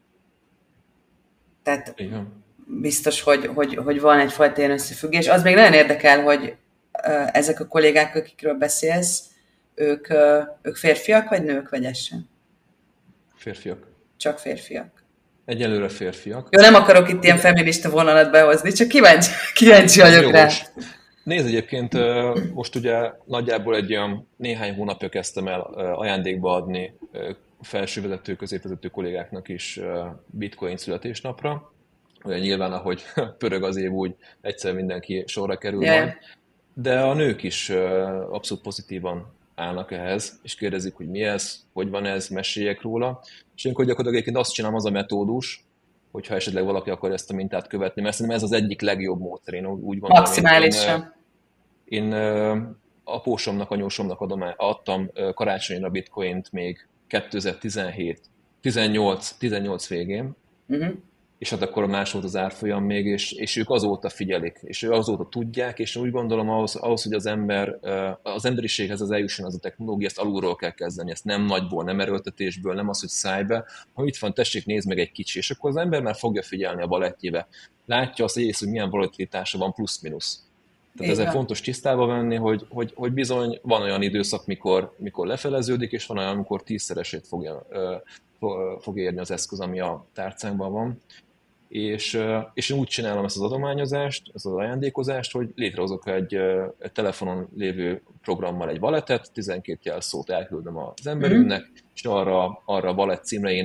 Tehát igen. Biztos, hogy, hogy, hogy van egyfajta ilyen összefüggés. Az még nagyon érdekel, hogy ezek a kollégák, akikről beszélsz, ők, ők férfiak vagy nők vegyesen? Férfiak. Csak férfiak. Egyelőre férfiak. Jó, nem akarok itt ilyen feminista vonalat behozni, csak kíváncsi, kíváncsi vagyok rá. Nézd, egyébként most ugye nagyjából egy olyan néhány hónapja kezdtem el ajándékba adni felsővezető, középvezető kollégáknak is bitcoin születésnapra. Ugye nyilván, ahogy pörög az év, úgy egyszer mindenki sorra kerül yeah. majd. De a nők is abszolút pozitívan állnak ehhez, és kérdezik, hogy mi ez, hogy van ez, meséljek róla. És én gyakorlatilag egyébként azt csinálom, az a metódus, hogyha esetleg valaki akar ezt a mintát követni, mert szerintem ez az egyik legjobb módszer, én úgy gondolom. Maximálisan. Én, én apósomnak, anyósomnak adom, adtam karácsonyra bitcoint még kétezer-tizenhét, tizennyolc, tizennyolc végén, uh-huh. és hát akkor más volt az árfolyam még, és, és ők azóta figyelik, és ők azóta tudják, és úgy gondolom ahhoz, ahhoz, hogy az ember, az emberiséghez az eljusson az a technológia, ezt alulról kell kezdeni, ezt nem nagyból, nem erőltetésből, nem az, hogy szájbe, ha itt van, tessék, nézd meg egy kicsi, és akkor az ember már fogja figyelni a balettjébe. Látja azt egész, hogy milyen volatilitása van plusz-minusz. Tehát ezzel fontos tisztába venni, hogy, hogy, hogy bizony van olyan időszak, mikor, mikor lefeleződik, és van olyan, amikor tízszeresét fogja, fog érni az eszköz, ami a tárcánkban van. És, és én úgy csinálom ezt az adományozást, ezt az ajándékozást, hogy létrehozok egy, egy telefonon lévő programmal egy walletet, tizenkét jelszót elküldöm az emberünknek, mm-hmm. és arra, arra a wallet címre én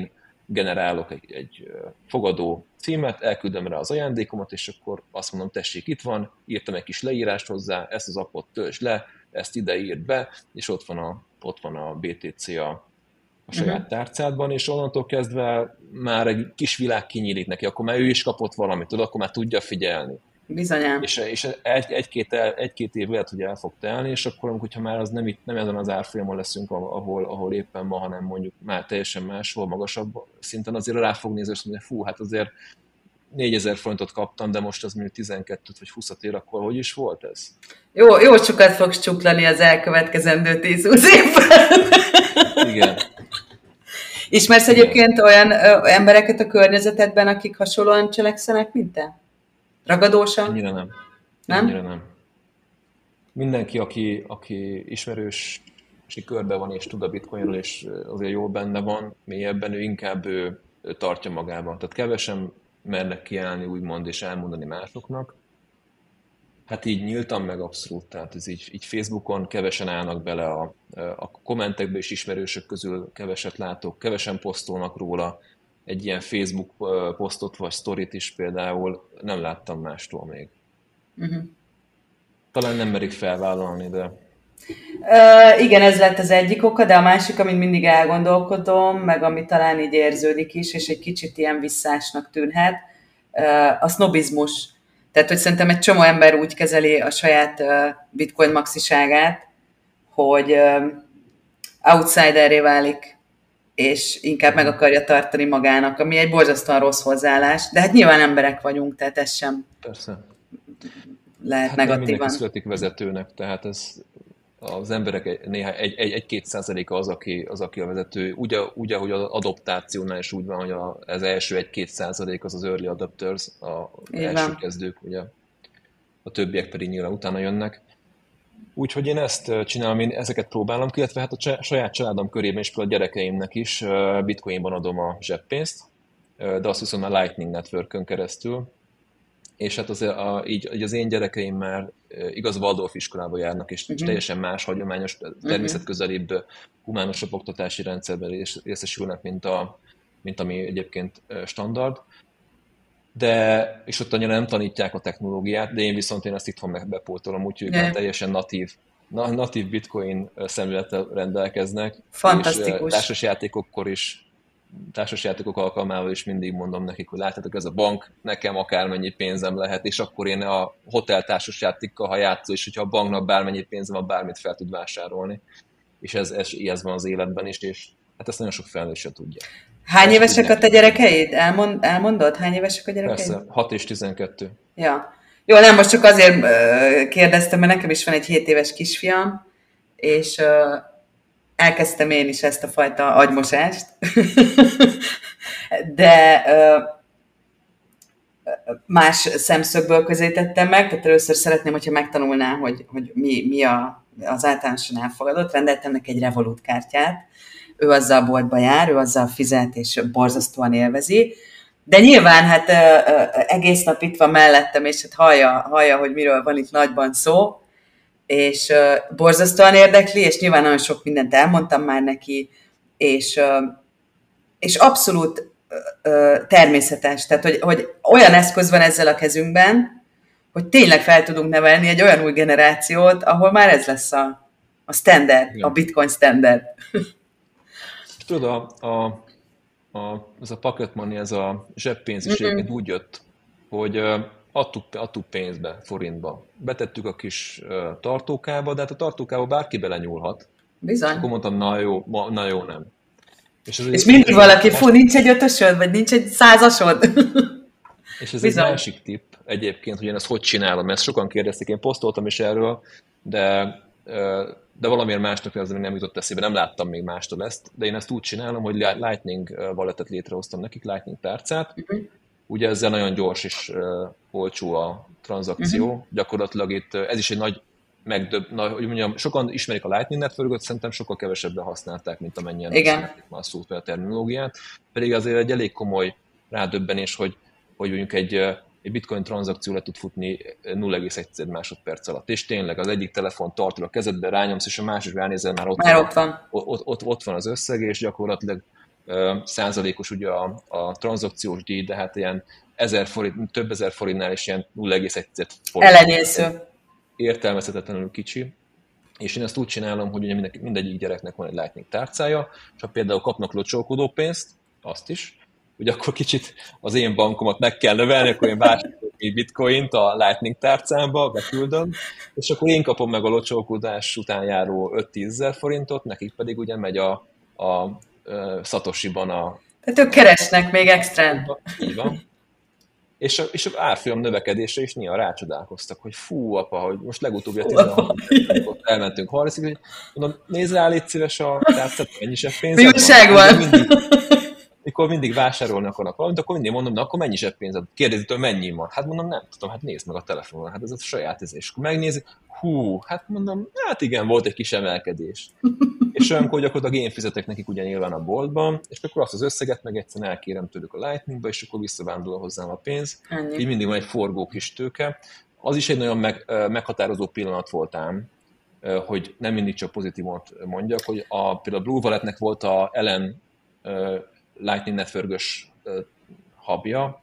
generálok egy, egy fogadó címet, elküldöm rá az ajándékomat, és akkor azt mondom, tessék, itt van, írtam egy kis leírást hozzá, ezt az appot töltsd le, ezt ide írd be, és ott van a, ott van a bé té cé a, a saját uh-huh. tárcádban, és onnantól kezdve már egy kis világ kinyílik neki, akkor már ő is kapott valamit, tudod, akkor már tudja figyelni. Bizonyán. És, és egy, egy-két, egy-két év lehet, hogy el fog telni, és akkor, hogyha már az nem, itt, nem ezen az árfolyamon leszünk, ahol, ahol éppen ma, hanem mondjuk már teljesen máshol, magasabb szinten, azért rá fog nézni, és mondja, fú, hát azért négyezer forintot kaptam, de most az mondjuk tizenkettőt vagy húszat ér, akkor hogy is volt ez? Jó, jó sokat fogsz csuklani az elkövetkezendő tíz-húsz évben. Igen. Ismersz Igen. egyébként olyan ö, embereket a környezetedben, akik hasonlóan cselekszenek, mint te? Ragadósan? Ennyire nem. Nem? Ennyire nem. Mindenki, aki, aki ismerős körben van és tud a bitcoinról, és azért jól benne van, mélyebben ő inkább ő, ő tartja magában. Tehát kevesen mernek kiállni, úgymond, és elmondani másoknak. Hát így nyíltan meg abszolút, tehát ez így, így Facebookon kevesen állnak bele a, a kommentekbe, és ismerősök közül keveset látok, kevesen posztolnak róla. Egy ilyen Facebook posztot vagy sztorit is például nem láttam mástól még. Uh-huh. Talán nem merik felvállalni, de... Uh, igen, ez lett az egyik oka, de a másik, amit mindig elgondolkodom, meg ami talán így érződik is, és egy kicsit ilyen visszásnak tűnhet, uh, a sznobizmus. Tehát, hogy szerintem egy csomó ember úgy kezeli a saját uh, bitcoin maxiságát, hogy uh, outsiderré válik, és inkább meg akarja tartani magának, ami egy borzasztóan rossz hozzáállás, de hát nyilván emberek vagyunk, tehát ez sem Persze. lehet hát negatívan. Nem mindenki születik vezetőnek, tehát ez, az emberek néha egy-két százaléka az, aki, az, aki a vezető. Úgy, úgy, ahogy az adoptációnál is úgy van, hogy az első egy-két százalék az az early adopters, az első kezdők, ugye a többiek pedig nyilván utána jönnek. Úgyhogy én ezt csinálom, én ezeket próbálom, illetve hát a saját családom körében is, például a gyerekeimnek is bitcoinban adom a zseppénzt, de azt viszont a Lightning Networkön keresztül. És hát az, a, így, így az én gyerekeim már igaz Waldorf iskolába járnak, és uh-huh. teljesen más, hagyományos, természetközelibb, humánosabb oktatási rendszerben részesülnek, mint, a, mint ami egyébként standard. De, és ott annyira nem tanítják a technológiát, de én viszont én ezt itthon megbepótolom, úgyhogy yeah. teljesen natív, natív bitcoin szemlélettel rendelkeznek. Fantasztikus. És társasjátékokkor is, társasjátékok alkalmával is mindig mondom nekik, hogy látjátok, ez a bank, nekem akármennyi pénzem lehet, és akkor én a hotel társasjátékkal, ha játszol, és hogyha a banknak bármennyi pénzem van, bármit fel tud vásárolni. És ez, ez, ez van az életben is, és hát ezt nagyon sok felnőtt se tudja. Hány évesek a te gyerekeid? Elmond, elmondod? Hány évesek a gyerekeid? Persze, hat és tizenkettő. Ja. Jó, nem, most csak azért kérdeztem, mert nekem is van egy hét éves kisfiam, és elkezdtem én is ezt a fajta agymosást. De más szemszögből közelítettem meg, tehát először szeretném, hogyha megtanulná, hogy, hogy mi, mi a, az általánosan elfogadott. Rendeltem neki egy Revolut kártyát, ő azzal a boltba jár, ő azzal fizet, és borzasztóan élvezi. De nyilván hát egész nap itt van mellettem, és hát hallja, hallja, hogy miről van itt nagyban szó, és borzasztóan érdekli, és nyilván nagyon sok mindent elmondtam már neki, és, és abszolút természetes. Tehát, hogy, hogy olyan eszköz van ezzel a kezünkben, hogy tényleg fel tudunk nevelni egy olyan új generációt, ahol már ez lesz a, a standard, igen. A bitcoin standard. Tudod, a, a, a, ez a pocket money, ez a zseppénz is mm-hmm. úgy jött, hogy adtuk, adtuk pénzbe, forintba. Betettük a kis tartókába, de hát a tartókába bárki belenyúlhat. Bizony. Akkor mondtam, na jó, na jó, nem. És, és mindig valaki, fú, nincs egy ötösöd, vagy nincs egy százasod. És ez Bizony. Egy másik tipp egyébként, hogy én ezt hogy csinálom. Ezt sokan kérdezték, én posztoltam is erről, de... de valamiért másnak ez nem jutott eszébe, nem láttam még mástól ezt, de én ezt úgy csinálom, hogy Lightning walletet létrehoztam nekik, Lightning tárcát. Uh-huh. Ugye ezzel nagyon gyors és uh, olcsó a tranzakció. Uh-huh. Gyakorlatilag itt ez is egy nagy megdöbb, na, hogy mondjam, sokan ismerik a Lightning Network-öt, szerintem sokkal kevesebben használták, mint amennyien ismerik már a szót, a terminológiát. Pedig azért egy elég komoly rádöbbenés, hogy, hogy mondjuk egy egy bitcoin tranzakció le tud futni nulla egész egy másodperc alatt. És tényleg az egyik telefon tartod a kezedbe, rányomsz, és a másik ránézel, már ott, már van, ott van. Ott, ott, ott van az összeg, és gyakorlatilag százalékos ugye a, a tranzakciós díj, de hát ilyen ezer forint, több ezer forintnál is ilyen nulla egész egy forint. Elenyésző. Értelmezhetetlenül kicsi. És én ezt úgy csinálom, hogy ugye mind, mindegyik gyereknek van egy Lightning tárcája, és ha például kapnak locsolkodó pénzt, azt is, ugye akkor kicsit az én bankomat meg kell növelni, akkor én vásárolok egy bitcoint a Lightning tárcámba, beküldöm, és akkor én kapom meg a locsolkodás után járó öt-tízezer forintot, nekik pedig ugye megy a, a, a Satoshi-ban a... Tehát ők keresnek még extrán. Így van. És a, és a árfolyam növekedésre is néha rácsodálkoztak, hogy fú, apa, hogy most legutóbb a tizenhat elmentünk harmincig, hogy mondom, nézd rá, légy szíves a tárcát, mennyi zseppénzed van. Mi újság van? Mindig, mikor mindig vásárolni akarnak valamit, akkor mindig mondom, na akkor mennyi zseppénzed? Kérdezi tőle, mennyi van? Hát mondom, nem tudom, hát nézd meg a telefonon, hát ez a saját ez. És akkor megnézi, hú, hát mondom, hát igen, volt egy kis emelkedés. És olyankor gyakorlatilag én fizetek nekik ugye nyilván a boltban, és akkor azt az összeget meg egyszerűen elkérem tőlük a Lightningba, és akkor visszavándorol hozzám a pénz. Ennyi. Így mindig van egy forgó kis tőke. Az is egy nagyon meg, meghatározó pillanat volt ám, hogy nem mindig csak pozitívot mondjak, hogy a, például a Blue Walletnek volt a Ellen Lightning Network-ös hubja,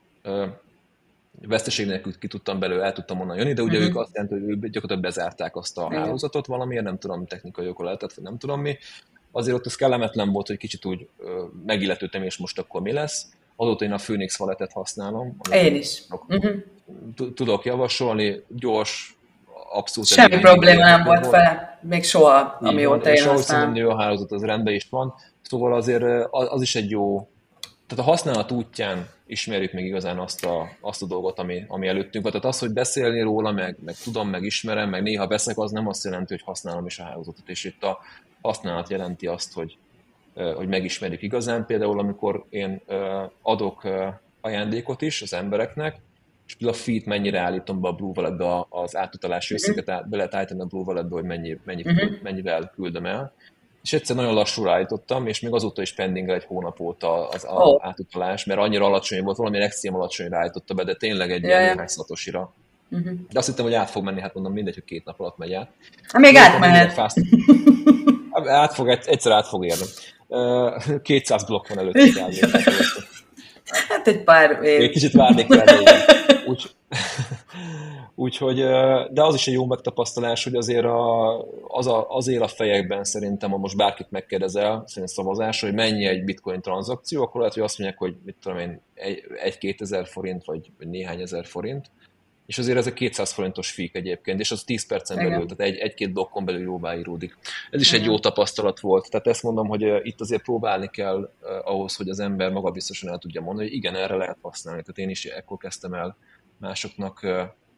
veszteség nélkül ki tudtam belőle, el tudtam onnan jönni, de ugye uh-huh. ők azt jelenti, hogy ők gyakorlatilag bezárták azt a hálózatot valamiért, nem tudom, technikai okol lehetett, vagy nem tudom mi. Azért ott ez kellemetlen volt, hogy kicsit úgy megilletődtem, és most akkor mi lesz. Azóta én a Phoenix Wallet-et használom. Én is. Uh-huh. Tudok javasolni, gyors, abszolút... Semmi probléma nem volt vele, még soha, amióta én használom. És ahogy szerintem a hálózat, az rendben is van. Szóval azért az is egy jó... Tehát a használat útján ismerjük meg igazán azt a, azt a dolgot, ami, ami előttünk van. Tehát az, hogy beszélni róla, meg, meg tudom, meg ismerem, meg néha veszek, az nem azt jelenti, hogy használom is a hálózatot. És itt a használat jelenti azt, hogy, hogy megismerjük igazán. Például, amikor én adok ajándékot is az embereknek, és például a feed mennyire állítom be a Blue Walletbe az átutalási összeget, be lehet állítani a Blue Walletbe, hogy mennyi, mennyi, uh-huh. mennyivel küldöm el. És egyszer nagyon lassúra állítottam, és még azóta is pendingel egy hónap óta az oh. átutalás, mert annyira alacsony volt, valami extrém alacsonyra állította be, de tényleg egy yeah. ilyen néhány szatosira. Uh-huh. De azt hittem, hogy át fog menni, hát mondom, mindegy, hogy két nap alatt megy át. Még átmehet. Át fog, egyszer át fog érni. kétszáz blokk van előtt. Hát egy pár év. Még kicsit várnék rá, úgy, úgyhogy, de az is egy jó megtapasztalás, hogy azért a, az, a, az él a fejekben szerintem, ha most bárkit megkérdezel, szerint szavazás, hogy mennyi egy bitcoin tranzakció, akkor lehet, hogy azt mondják, hogy mit tudom én, egy-két ezer forint, vagy, vagy néhány ezer forint, és azért ez a kétszáz forintos fík egyébként, és az tíz percen belül, igen. Tehát egy, egy-két blokkon belül jóvá íródik. Ez is igen. Egy jó tapasztalat volt, tehát ezt mondom, hogy itt azért próbálni kell ahhoz, hogy az ember maga biztosan el tudja mondani, hogy igen, erre lehet használni. Tehát én is ekkor kezdtem el másoknak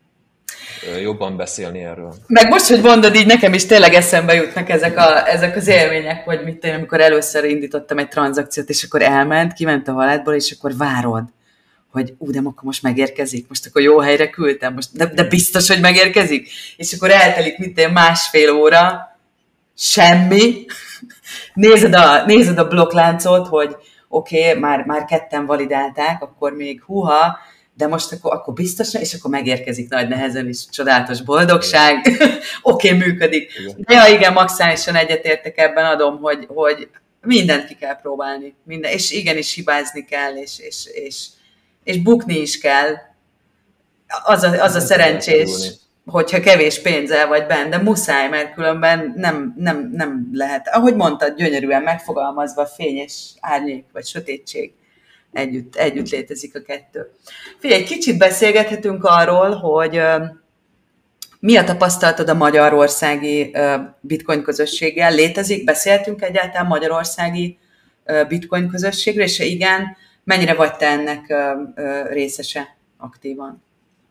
jobban beszélni erről. Meg most, hogy mondod, így nekem is tényleg eszembe jutnak ezek, a, ezek az élmények, hogy mit én, amikor először indítottam egy tranzakciót, és akkor elment, kiment a walletból, és akkor várod, hogy ú, de akkor most megérkezik, most akkor jó helyre küldtem, most, de, de biztos, hogy megérkezik? És akkor eltelik, mint én másfél óra, semmi, nézed a, nézed a blokkláncot, hogy oké, okay, már, már ketten validálták, akkor még húha, de most akkor, akkor biztos, és akkor megérkezik nagy nehezen is, csodálatos boldogság, oké, okay, működik. De ja, igen, maximálisan egyetértek ebben, adom, hogy, hogy mindent ki kell próbálni, minden, és igenis hibázni kell, és, és, és, és bukni is kell. Az a, az a szerencsés, hogyha kevés pénzzel vagy benne, de muszáj, mert különben nem, nem, nem lehet. Ahogy mondtad, gyönyörűen megfogalmazva, fény és árnyék, vagy sötétség. Együtt, együtt létezik a kettő. Figyelj, egy kicsit beszélgethetünk arról, hogy uh, mi a tapasztalatod a magyarországi uh, bitcoin közösséggel? Létezik? Beszéltünk egyáltalán magyarországi uh, bitcoin közösségről, és ha igen, mennyire vagy te ennek uh, uh, részese aktívan?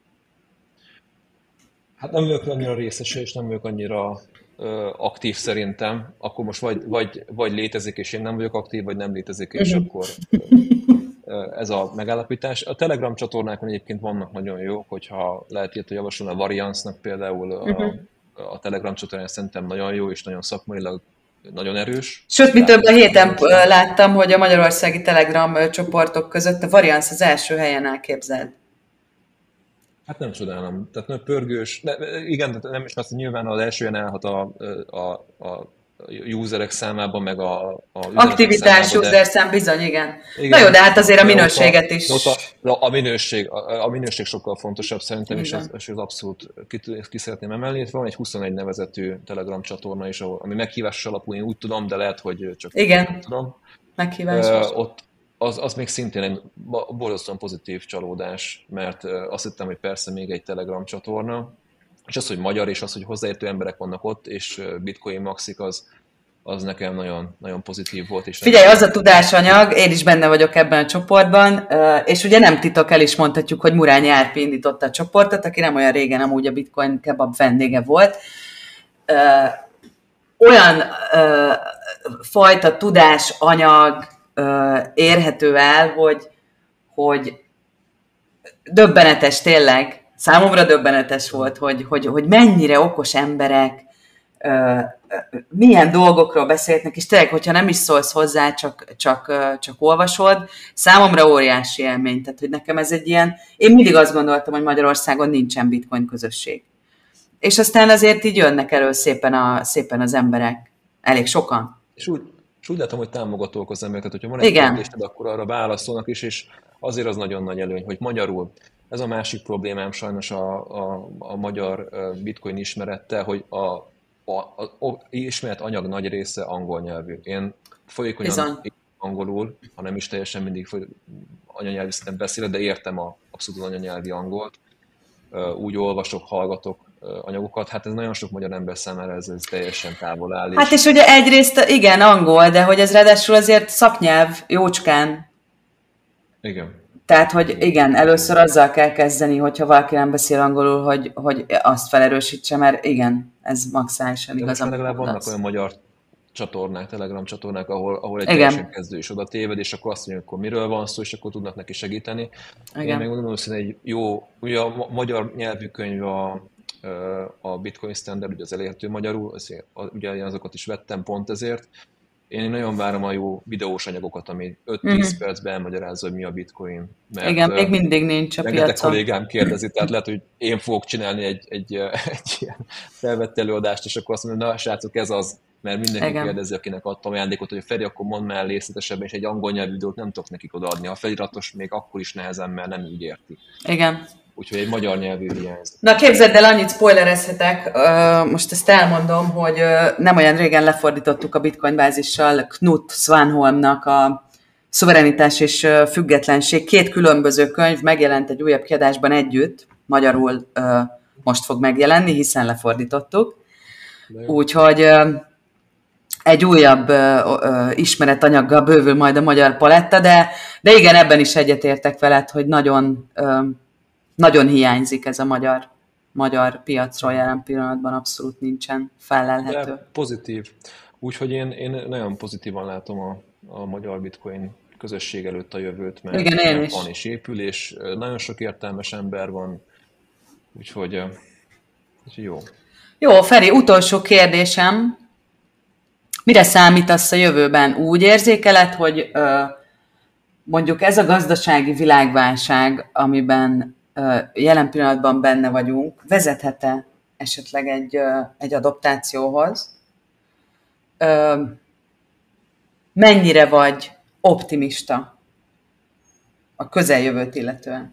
Hát nem vagyok annyira részese, és nem vagyok annyira uh, aktív szerintem. Akkor most vagy, vagy, vagy létezik, és én nem vagyok aktív, vagy nem létezik, és uh-huh. akkor... Uh, ez a megállapítás. A Telegram csatornákon egyébként vannak nagyon jók, hogyha lehet ilyet javasolni, a Variance-nak például uh-huh. a, a Telegram csatornája szerintem nagyon jó, és nagyon szakmailag nagyon erős. Sőt, mi több a héten láttam, hogy a magyarországi Telegram csoportok között a Variance az első helyen elképzeld. Hát nem csodálom. Tehát nem pörgős. Ne, igen, nem is azt, nyilván az első helyen állhat a, a, a userek számában, meg a, a aktivitás, számában, user szám bizony, igen. igen, Na jó, de hát azért a de minőséget ott is. a, ott a, a, minőség, a, a minőség sokkal fontosabb szerintem, és az, Igen. és az abszolút ki, ki szeretném emelni. Itt van egy huszonegy nevezetű Telegram csatorna is, ahol, ami meghívásos alapú, én úgy tudom, de lehet, hogy csak nem Igen, tudom. Ö, meghívásos. ott az, az még szintén egy ba- borzasztóan pozitív csalódás, mert ö, azt hittem, hogy persze még egy Telegram csatorna, és az, hogy magyar, és az, hogy hozzáértő emberek vannak ott, és ö, Bitcoin maxik, az, az nekem nagyon, nagyon pozitív volt. És Figyelj, az nagyon... a tudásanyag, én is benne vagyok ebben a csoportban, ö, és ugye nem titok, el is mondhatjuk, hogy Murányi Árpi indította a csoportot, aki nem olyan régen amúgy a Bitcoin kebab vendége volt. Ö, Olyan ö, fajta tudásanyag ö, érhető el, hogy, hogy döbbenetes tényleg, számomra döbbenetes volt, hogy, hogy, hogy mennyire okos emberek, ö, ö, milyen dolgokról beszélnek, és tényleg, hogyha nem is szólsz hozzá, csak, csak, ö, csak olvasod, számomra óriási élmény. Tehát, hogy nekem ez egy ilyen, én mindig azt gondoltam, hogy Magyarországon nincsen bitcoin közösség. És aztán azért így jönnek elő szépen, a, szépen az emberek. Elég sokan. És úgy, és úgy látom, hogy támogatók az emberek, tehát hogyha van egy Igen. kérdésed, akkor arra válaszolnak is, és azért az nagyon nagy előny, hogy magyarul. Ez a másik problémám sajnos a, a, a magyar bitcoin ismerettel, hogy a, a, a, a ismert anyag nagy része angol nyelvű. Én folyékonyan Bizony. angolul, ha nem is teljesen mindig anyanyelvi szinten beszélek, de értem a abszolút anyanyelvi angolt. Úgy olvasok, hallgatok anyagokat, hát ez nagyon sok magyar ember számára ez, ez teljesen távol áll. Hát és ugye egyrészt igen, angol, de hogy ez ráadásul azért szaknyelv jócskán. Igen. Tehát, hogy igen, először azzal kell kezdeni, hogyha valaki nem beszél angolul, hogy, hogy azt felerősítse, mert igen, ez maximálisan igaz. De most legalább vannak olyan magyar csatornák, Telegram csatornák, ahol, ahol egy igen. teljesen kezdő is oda téved, és akkor azt mondja, akkor miről van szó, és akkor tudnak neki segíteni. Igen. Én meg gondolom, hogy egy jó, ugye a magyar nyelvű könyv a, a Bitcoin Standard, ugye az elérhető magyarul, azért, ugye azokat is vettem pont ezért. Én nagyon várom a jó videós anyagokat, ami öt-tíz mm. percben elmagyarázza, hogy mi a Bitcoin. Mert igen, még mindig nincs a piacon. Rengeteg kollégám kérdezi, tehát lehet, hogy én fogok csinálni egy, egy, egy ilyen felvett előadást, és akkor azt mondom, na srácok, ez az, mert mindenki igen. kérdezi, akinek adtam ajándékot, hogy Feri, akkor mondd már részletesebben, és egy angol nyelvű videót nem tudok nekik odaadni. A feliratos még akkor is nehezen, mert nem így érti. Igen. Úgyhogy egy magyar nyelvű hiányzik. Na képzeld el, annyit spoilerezhetek, most ezt elmondom, hogy nem olyan régen lefordítottuk a Bitcoin bázissal Knut Svanholmnak a Szuverenitás és függetlenség. Két különböző könyv megjelent egy újabb kiadásban együtt, magyarul most fog megjelenni, hiszen lefordítottuk. Úgyhogy egy újabb ismeretanyaggal bővül majd a magyar paletta, de, de igen, ebben is egyetértek veled, hogy nagyon... Nagyon hiányzik ez a magyar, magyar piacról jelen pillanatban, abszolút nincsen fellelhető. De pozitív. Úgyhogy én, én nagyon pozitívan látom a, a magyar bitcoin közösség előtt a jövőt, mert igen, én is. van és épül, és nagyon sok értelmes ember van, úgyhogy, úgyhogy jó. Jó, Feri, utolsó kérdésem. Mire számítasz a jövőben? Úgy érzékeled, hogy ö, mondjuk ez a gazdasági világválság, amiben jelen pillanatban benne vagyunk, vezethet-e esetleg egy, egy adaptációhoz? Mennyire vagy optimista a közeljövőt illetően?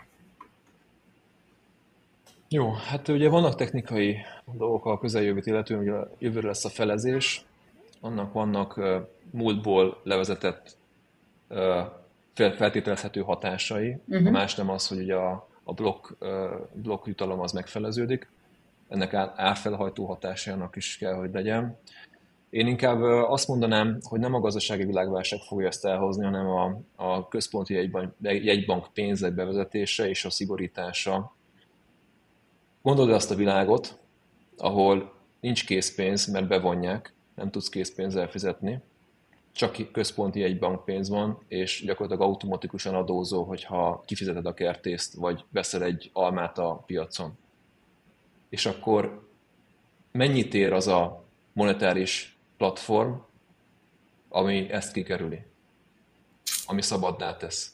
Jó, hát ugye vannak technikai dolgok a közeljövőt illetően, ugye a jövőre lesz a felezés, annak vannak múltból levezetett feltételezhető hatásai. Uh-huh. A más nem az, hogy ugye a a blokk, blokk jutalom az megfeleződik, ennek árfelhajtó hatásának is kell, hogy legyen. Én inkább azt mondanám, hogy nem a gazdasági világválság fogja ezt elhozni, hanem a, a központi jegybank, jegybank pénzek bevezetése és a szigorítása. Gondold azt a világot, ahol nincs készpénz, mert bevonják, nem tudsz készpénzzel fizetni, csak központi jegybankpénz van, és gyakorlatilag automatikusan adózó, hogyha kifizeted a kertészt, vagy veszel egy almát a piacon. És akkor mennyit ér az a monetáris platform, ami ezt kikerüli, ami szabaddá tesz?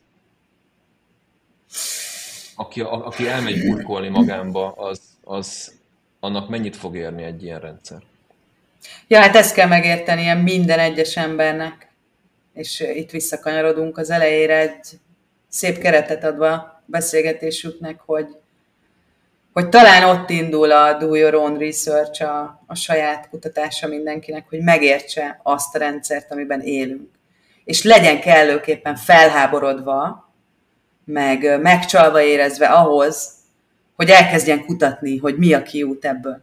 Aki, a, aki elmegy burkolni magámba, az, az, annak mennyit fog érni egy ilyen rendszer? Ja, hát ezt kell megértenie minden egyes embernek. És itt visszakanyarodunk az elejére egy szép keretet adva a beszélgetésüknek, hogy, hogy talán ott indul a do your own research, a, a saját kutatása mindenkinek, hogy megértse azt a rendszert, amiben élünk. És legyen kellőképpen felháborodva, meg megcsalva érezve ahhoz, hogy elkezdjen kutatni, hogy mi a kiút ebből.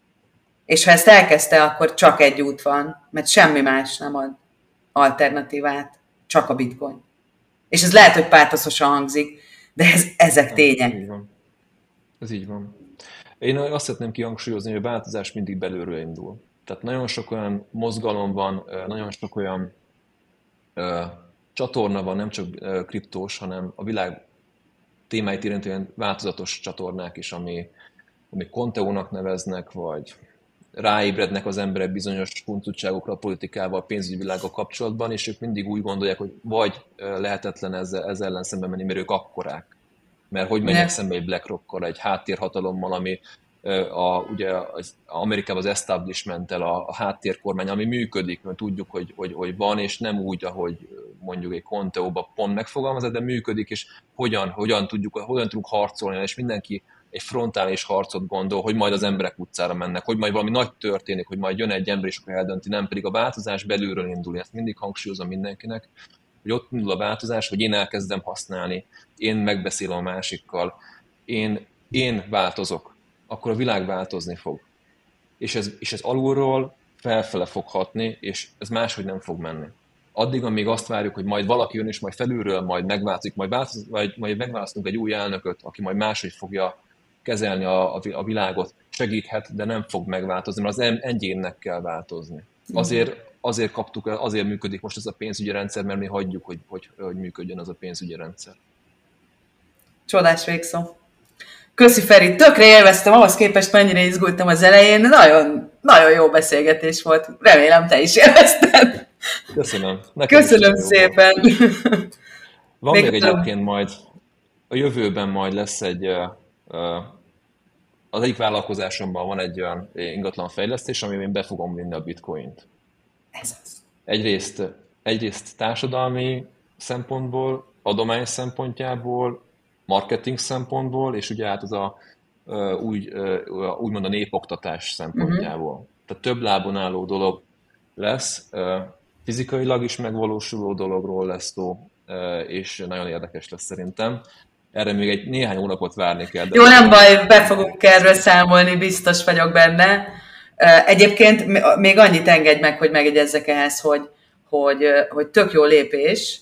És ha ezt elkezdte, akkor csak egy út van, mert semmi más nem ad alternatívát, csak a bitcoin. És ez lehet, hogy pártoszosan hangzik, de ez, ezek tények. Ez így van. Ez így van. Én azt szeretném kihangsúlyozni, hogy a változás mindig belülről indul. Tehát nagyon sok olyan mozgalom van, nagyon sok olyan uh, csatorna van, nem csak uh, kriptós, hanem a világ témáit érintően változatos csatornák is, ami, ami konteónak neveznek, vagy ráébrednek az emberek bizonyos huncutságokra a politikával, a pénzügyi világgal kapcsolatban, és ők mindig úgy gondolják, hogy vagy lehetetlen ezzel, ezzel ellen szemben menni, mert ők akkorák. Mert hogy menjek szembe egy BlackRock-kal, egy háttérhatalommal, ami a, ugye az Amerikában az establishment-tel a, a háttérkormány, ami működik, mert tudjuk, hogy, hogy, hogy van, és nem úgy, ahogy mondjuk egy Conteóban pont megfogalmazott, de működik, és hogyan, hogyan, tudjuk, hogyan tudunk harcolni, és mindenki egy frontális harcot gondol, hogy majd az emberek utcára mennek, hogy majd valami nagy történik, hogy majd jön egy ember és akkor eldönti, nem pedig a változás belülről indul. Ezt mindig hangsúlyozom mindenkinek, hogy ott indul a változás, hogy én elkezdem használni, én megbeszélem a másikkal, én, én változok, akkor a világ változni fog. És ez, és ez alulról felfele fog hatni, és ez máshogy nem fog menni. Addig, amíg azt várjuk, hogy majd valaki jön, és majd felülről majd megváltozik, majd, változ, majd, majd megválasztunk egy új elnököt, aki majd máshogy fogja kezelni a, a világot, segíthet, de nem fog megváltozni, mert az egyénnek kell változni. Azért, azért kaptuk, azért működik most ez a pénzügyi rendszer, mert mi hagyjuk, hogy, hogy, hogy működjön az a pénzügyi rendszer. Csodás végszó. Köszi Feri, tökre élveztem, ahhoz képest mennyire izgultam az elején, nagyon, nagyon jó beszélgetés volt, remélem te is élvezted. Köszönöm. Nekem Köszönöm szépen. Van még, még egyébként majd, a jövőben majd lesz egy, az egyik vállalkozásomban van egy olyan ingatlan fejlesztés, amiben én be fogom vinni a bitcoint. Ez az. Egyrészt, egyrészt társadalmi szempontból, adomány szempontjából, marketing szempontból, és ugye hát az a úgy, úgymond a népoktatás szempontjából. Uh-huh. Tehát több lábon álló dolog lesz, fizikailag is megvalósuló dologról lesz szó, és nagyon érdekes lesz szerintem. Erre még egy néhány hónapot várni kell. Jó, nem baj, be fogunk erről számolni, biztos vagyok benne. Egyébként még annyit engedj meg, hogy megegyezzek ehhez, hogy, hogy, hogy tök jó lépés,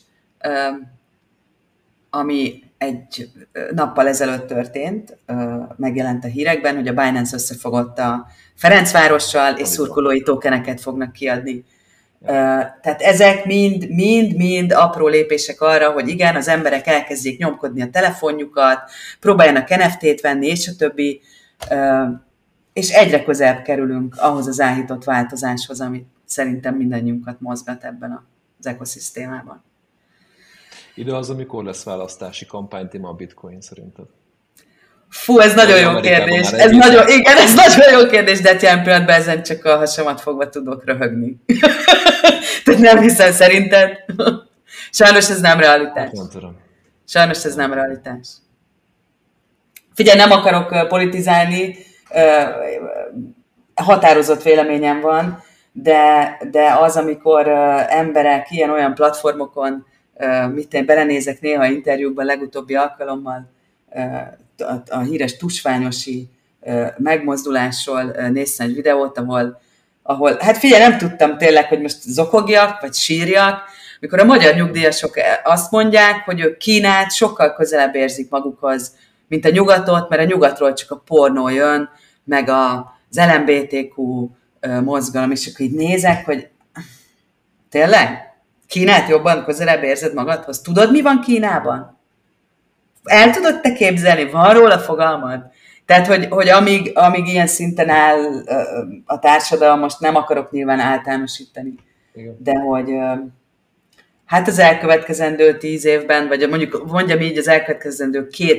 ami egy nappal ezelőtt történt, megjelent a hírekben, hogy a Binance összefogott a Ferencvárossal, és szurkolói tokeneket fognak kiadni. Tehát ezek mind, mind, mind apró lépések arra, hogy igen, az emberek elkezdjék nyomkodni a telefonjukat, próbáljanak en ef té-t venni, és a többi, és egyre közelebb kerülünk ahhoz az áhított változáshoz, ami szerintem mindannyiunkat mozgat ebben az ekoszisztémában. Ide az, amikor lesz választási kampánytéma a bitcoin szerinted? Fú, ez nagyon jó kérdés. Ez nagyon, igen, ez nagyon jó kérdés, de jelen pillanatban ezen csak a hasamat fogva tudok röhögni. Tehát nem hiszem szerinted. Sajnos ez nem realitás. Sajnos ez nem realitás. Figyelj, nem akarok politizálni, határozott véleményem van, de, de az, amikor emberek ilyen-olyan platformokon, mit én belenézek néha interjúkban, legutóbbi alkalommal, a, a híres tusványosi megmozdulásról néztem egy videót, ahol, ahol, hát figyelj, nem tudtam tényleg, hogy most zokogjak, vagy sírjak, mikor a magyar nyugdíjasok azt mondják, hogy ők Kínát sokkal közelebb érzik magukhoz, mint a nyugatot, mert a nyugatról csak a pornó jön, meg az el em bé té kú mozgalom, és akkor így nézek, hogy tényleg? Kínát jobban közelebb érzed magadhoz? Tudod, mi van Kínában? El tudod te képzelni? Van róla fogalmad? Tehát, hogy, hogy amíg, amíg ilyen szinten áll a társadalom, most nem akarok nyilván általánosítani, igen, de hogy hát az elkövetkezendő tíz évben, vagy mondjuk mondjam így, az elkövetkezendő két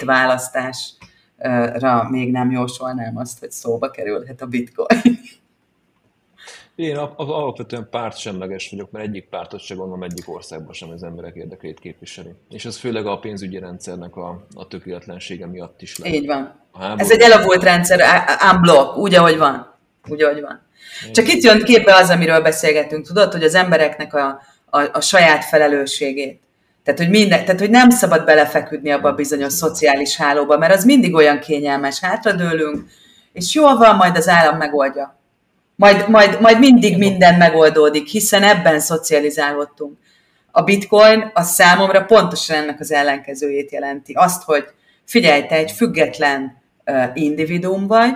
választásra még nem jósolnám azt, hogy szóba kerülhet a bitcoin. Én alapvetően pártsemleges vagyok, mert egyik pártot se gondolom egyik országban sem az emberek érdekeit képviseli. És ez főleg a pénzügyi rendszernek a, a tökéletlensége miatt is lehet. Így van. Ez egy elavult rendszer, unblock, úgy, ahogy van. Úgy, ahogy van. Csak itt jön képbe az, amiről beszélgetünk, tudod, hogy az embereknek a, a, a saját felelősségét. Tehát hogy, minden, tehát, hogy nem szabad belefeküdni abba a bizonyos szociális hálóba, mert az mindig olyan kényelmes, hátradőlünk, és jól van, majd az állam megoldja. Majd, majd, majd mindig minden megoldódik, hiszen ebben szocializálódtunk. A bitcoin az számomra pontosan ennek az ellenkezőjét jelenti. Azt, hogy figyelj, te egy független uh, individuum vagy,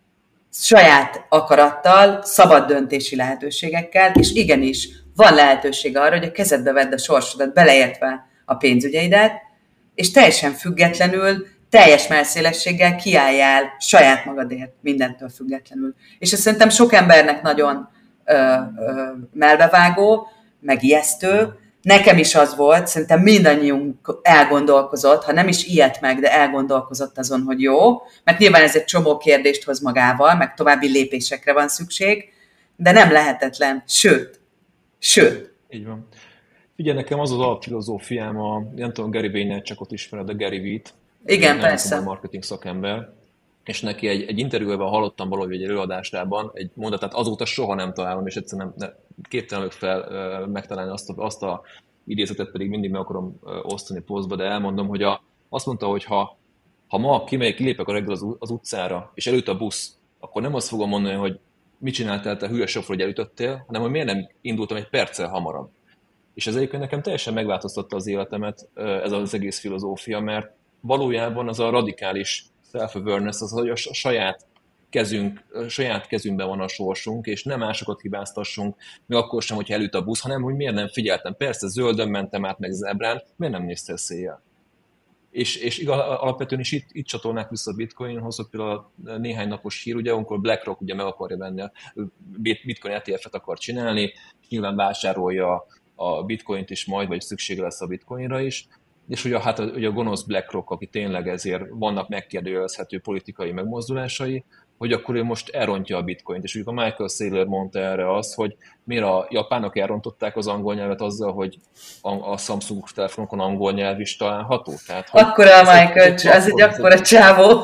saját akarattal, szabad döntési lehetőségekkel, és igenis van lehetőség arra, hogy a kezedbe vedd a sorsodat, beleértve a pénzügyeidet, és teljesen függetlenül, teljes mellszélességgel kiálljál saját magadért, mindentől függetlenül. És ez szerintem sok embernek nagyon ö, ö, melbevágó, meg ijesztő. Nekem is az volt, szerintem mindannyiunk elgondolkozott, ha nem is ilyet meg, de elgondolkozott azon, hogy jó, mert nyilván ez egy csomó kérdést hoz magával, meg további lépésekre van szükség, de nem lehetetlen, sőt, sőt. Így van. Figyelj, nekem az az alapfilozófiám, a, nem tudom, Gary Vaynerchukot ismered, a Gary Vee-t. Igen, nem persze. Nem marketing szakember, és neki egy, egy interjúban hallottam valahogy egy előadásában egy mondatát, azóta soha nem találom, és egyszerűen nem, képtelen fel uh, megtalálni azt a, azt a idézetet, pedig mindig meg akarom uh, osztani posztba, de elmondom, hogy a, azt mondta, hogy ha, ha ma kimegyek, kilépek a reggel az, az utcára, és előtt a busz, akkor nem azt fogom mondani, hogy mit csináltál te hülye sofőr, hogy elütöttél, hanem hogy miért nem indultam egy perccel hamarabb. És ez egyébként nekem teljesen megváltoztatta az életemet, uh, ez az egész filozófia, mert valójában az a radikális self-awareness, az, hogy a saját kezünk, a saját kezünkben van a sorsunk, és nem másokat hibáztassunk, még akkor sem, hogyha elüt a busz, hanem hogy miért nem figyeltem. Persze zöldön mentem át, meg zebrán, miért nem néztél széjjel? És, és igaz, alapvetően is itt, itt csatolnák vissza a bitcoinhoz, hogy például a néhány napos hír, ugye, amikor BlackRock ugye meg akarja venni, a bitcoin é té ef-et akar csinálni, és nyilván vásárolja a bitcoint is majd, vagy szüksége lesz a bitcoinra is, és ugye, hát, ugye a gonosz BlackRock, aki tényleg ezért vannak megkérdőjelezhető politikai megmozdulásai, hogy akkor ő most elrontja a bitcoint. És ugye a Michael Saylor mondta erre azt, hogy miért a japánok elrontották az angol nyelvet azzal, hogy a, a Samsung telefonokon angol nyelv is található. Tehát, akkora a Michael, egy, ez egy akkora csávó.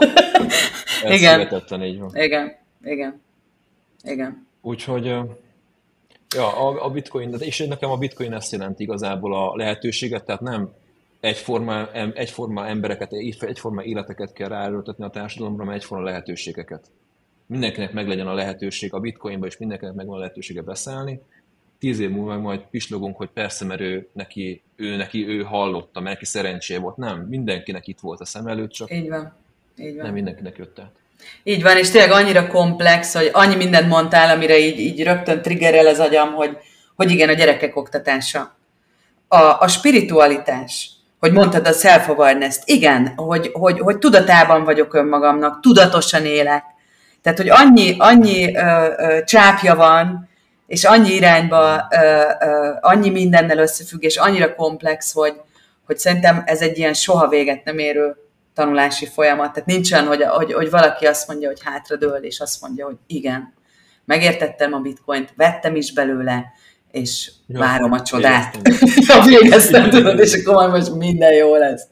Igen. Így van. Igen, igen, igen. Úgyhogy ja, a, a bitcoin, és nekem a bitcoin ezt jelenti igazából a lehetőséget, tehát nem egyforma, egyforma embereket, egyforma életeket kell ráerőltetni a társadalomra, hanem egyforma lehetőségeket. Mindenkinek meglegyen a lehetőség a bitcoinba, és mindenkinek megvan a lehetősége beszállni. Tíz év múlva majd pislogunk, hogy persze, mert ő neki, ő, neki, ő hallotta, mert neki szerencséje volt. Nem, mindenkinek itt volt a szem előtt, csak így van. Így van. Nem mindenkinek jött át. Így van, és tényleg annyira komplex, hogy annyi mindent mondtál, amire így, így rögtön triggerel az agyam, hogy, hogy igen, a gyerekek oktatása. A, a spiritualitás, hogy mondtad a self-awareness-t, igen, hogy, hogy, hogy tudatában vagyok önmagamnak, tudatosan élek. Tehát, hogy annyi, annyi ö, ö, csápja van, és annyi irányba, ö, ö, annyi mindennel összefügg, és annyira komplex, hogy, hogy szerintem ez egy ilyen soha véget nem érő tanulási folyamat. Tehát nincs olyan, hogy, hogy, hogy valaki azt mondja, hogy hátradől, és azt mondja, hogy igen, megértettem a bitcoint, vettem is belőle, és ja, várom a csodát. Ja, végeztem, tudod, és akkor most minden jó lesz.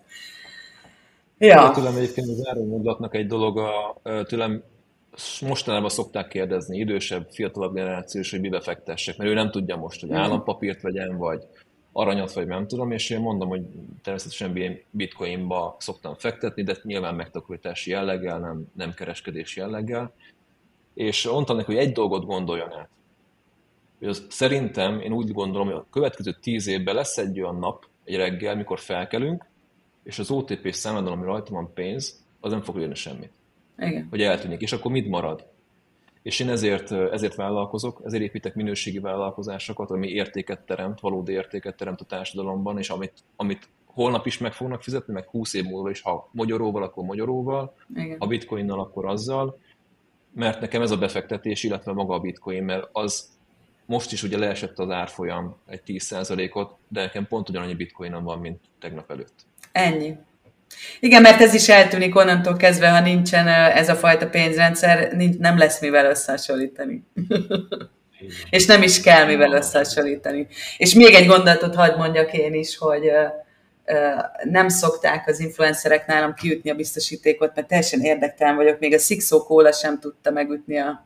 Ja. Tőlem egyébként az áronmondatnak egy dolog, a, tőlem mostanában szokták kérdezni idősebb, fiatalabb generációs, hogy mibe fektessek, mert ő nem tudja most, hogy állampapírt vegyen, vagy aranyat, vagy nem tudom, és én mondom, hogy természetesen bitcoinba szoktam fektetni, de nyilván megtakarítási jelleggel, nem, nem kereskedési jelleggel. És mondtam neki, hogy egy dolgot gondoljon át. Az, szerintem, én úgy gondolom, hogy a következő tíz évben lesz egy olyan nap, egy reggel, mikor felkelünk, és az o té pé számládon, ami rajta van pénz, az nem fog jönni semmit. Igen. Hogy eltűnik. És akkor mit marad? És én ezért, ezért vállalkozok, ezért építek minőségi vállalkozásokat, ami értéket teremt, valódi értéket teremt a társadalomban, és amit, amit holnap is meg fognak fizetni, meg húsz év múlva is, ha magyaróval, akkor magyaróval, igen. Ha bitcoinnal, akkor azzal, mert nekem ez a befektetés, illetve maga a bitcoin, mert az most is ugye leesett az árfolyam egy tíz százalékot, de nekem pont ugyanannyi bitcoinom van, mint tegnap előtt. Ennyi. Igen, mert ez is eltűnik onnantól kezdve, ha nincsen ez a fajta pénzrendszer, nem lesz mivel összehasonlítani. És nem is kell mivel összehasonlítani. És még egy gondolatot hadd mondjak én is, hogy nem szokták az influencerek nálam kiütni a biztosítékot, mert teljesen érdektelen vagyok, még a Sixo Cola sem tudta megütni a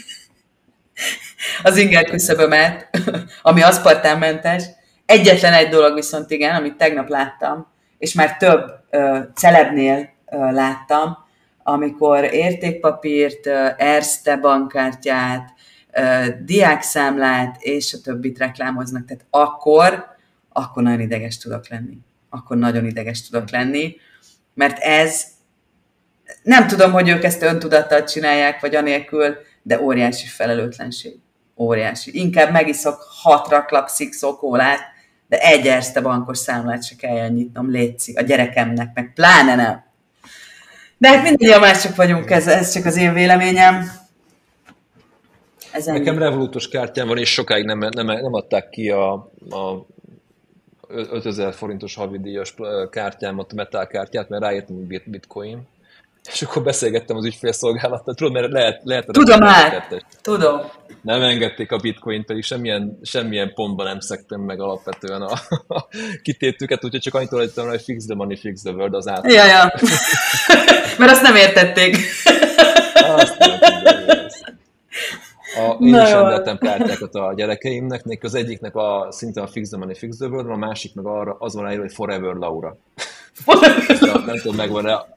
az inger küszöbömet, ami aszpartámmentes. Egyetlen egy dolog viszont igen, amit tegnap láttam, és már több uh, celebnél uh, láttam, amikor értékpapírt, uh, Erste bankkártyát, uh, diákszámlát és a többit reklámoznak. Tehát akkor, akkor nagyon ideges tudok lenni. Akkor nagyon ideges tudok lenni, mert ez, nem tudom, hogy ők ezt öntudattal csinálják, vagy anélkül, de óriási felelőtlenség. Óriási. Inkább megiszok hat raklap Sixo Colát, de egy Erste bankos számlát se kelljen nyitnom, létszik a gyerekemnek, meg pláne nem. De hát mindannyian mások vagyunk, ez, ez csak az én véleményem. Ez Nekem Revolutos kártyám van, és sokáig nem, nem, nem adták ki a, a ötezer forintos havidíjas kártyámat, a Metal kártyát, mert ráírtam, hogy bitcoin. És akkor beszélgettem az ügyfélszolgálattal, tudod, mert lehet... lehet tudom már, tudom. Nem engedték a bitcoint, pedig semmilyen, semmilyen pontban nem szektem meg alapvetően a, a kitétüket, úgyhogy csak annyit tudtam, hogy fix the money, fix the world az át. Ja, ja. Mert azt nem értették. Azt nem tudom. A, én Na is rendeltem kártyákat a gyerekeimnek, nekik az egyiknek a, szinte a fix the money, fix the world, a másik meg arra, az van ráírva, hogy forever Laura. Forever. Nem tudom, megvan-e.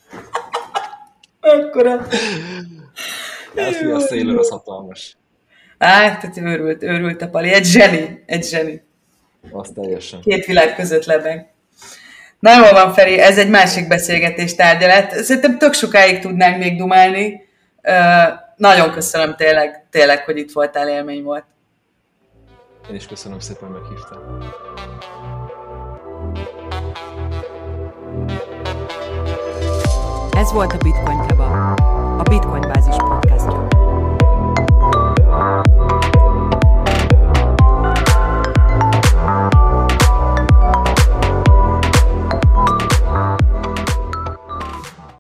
Akkora. Hát fi, a Sailor az hatalmas. Á, tehát őrült, őrült a Pali. Egy zseni, egy zseni. Az teljesen. Két világ között lebeg. Na jól van, Feri, ez egy másik beszélgetés tárgyalat. Szerintem tök sokáig tudnánk még dumálni. Uh, nagyon köszönöm tényleg, tényleg, hogy itt voltál, élmény volt. Én is köszönöm szépen, hogy meghívtál. Ez volt a Bitcoin Club, a Bitcoin Bázis Podcast.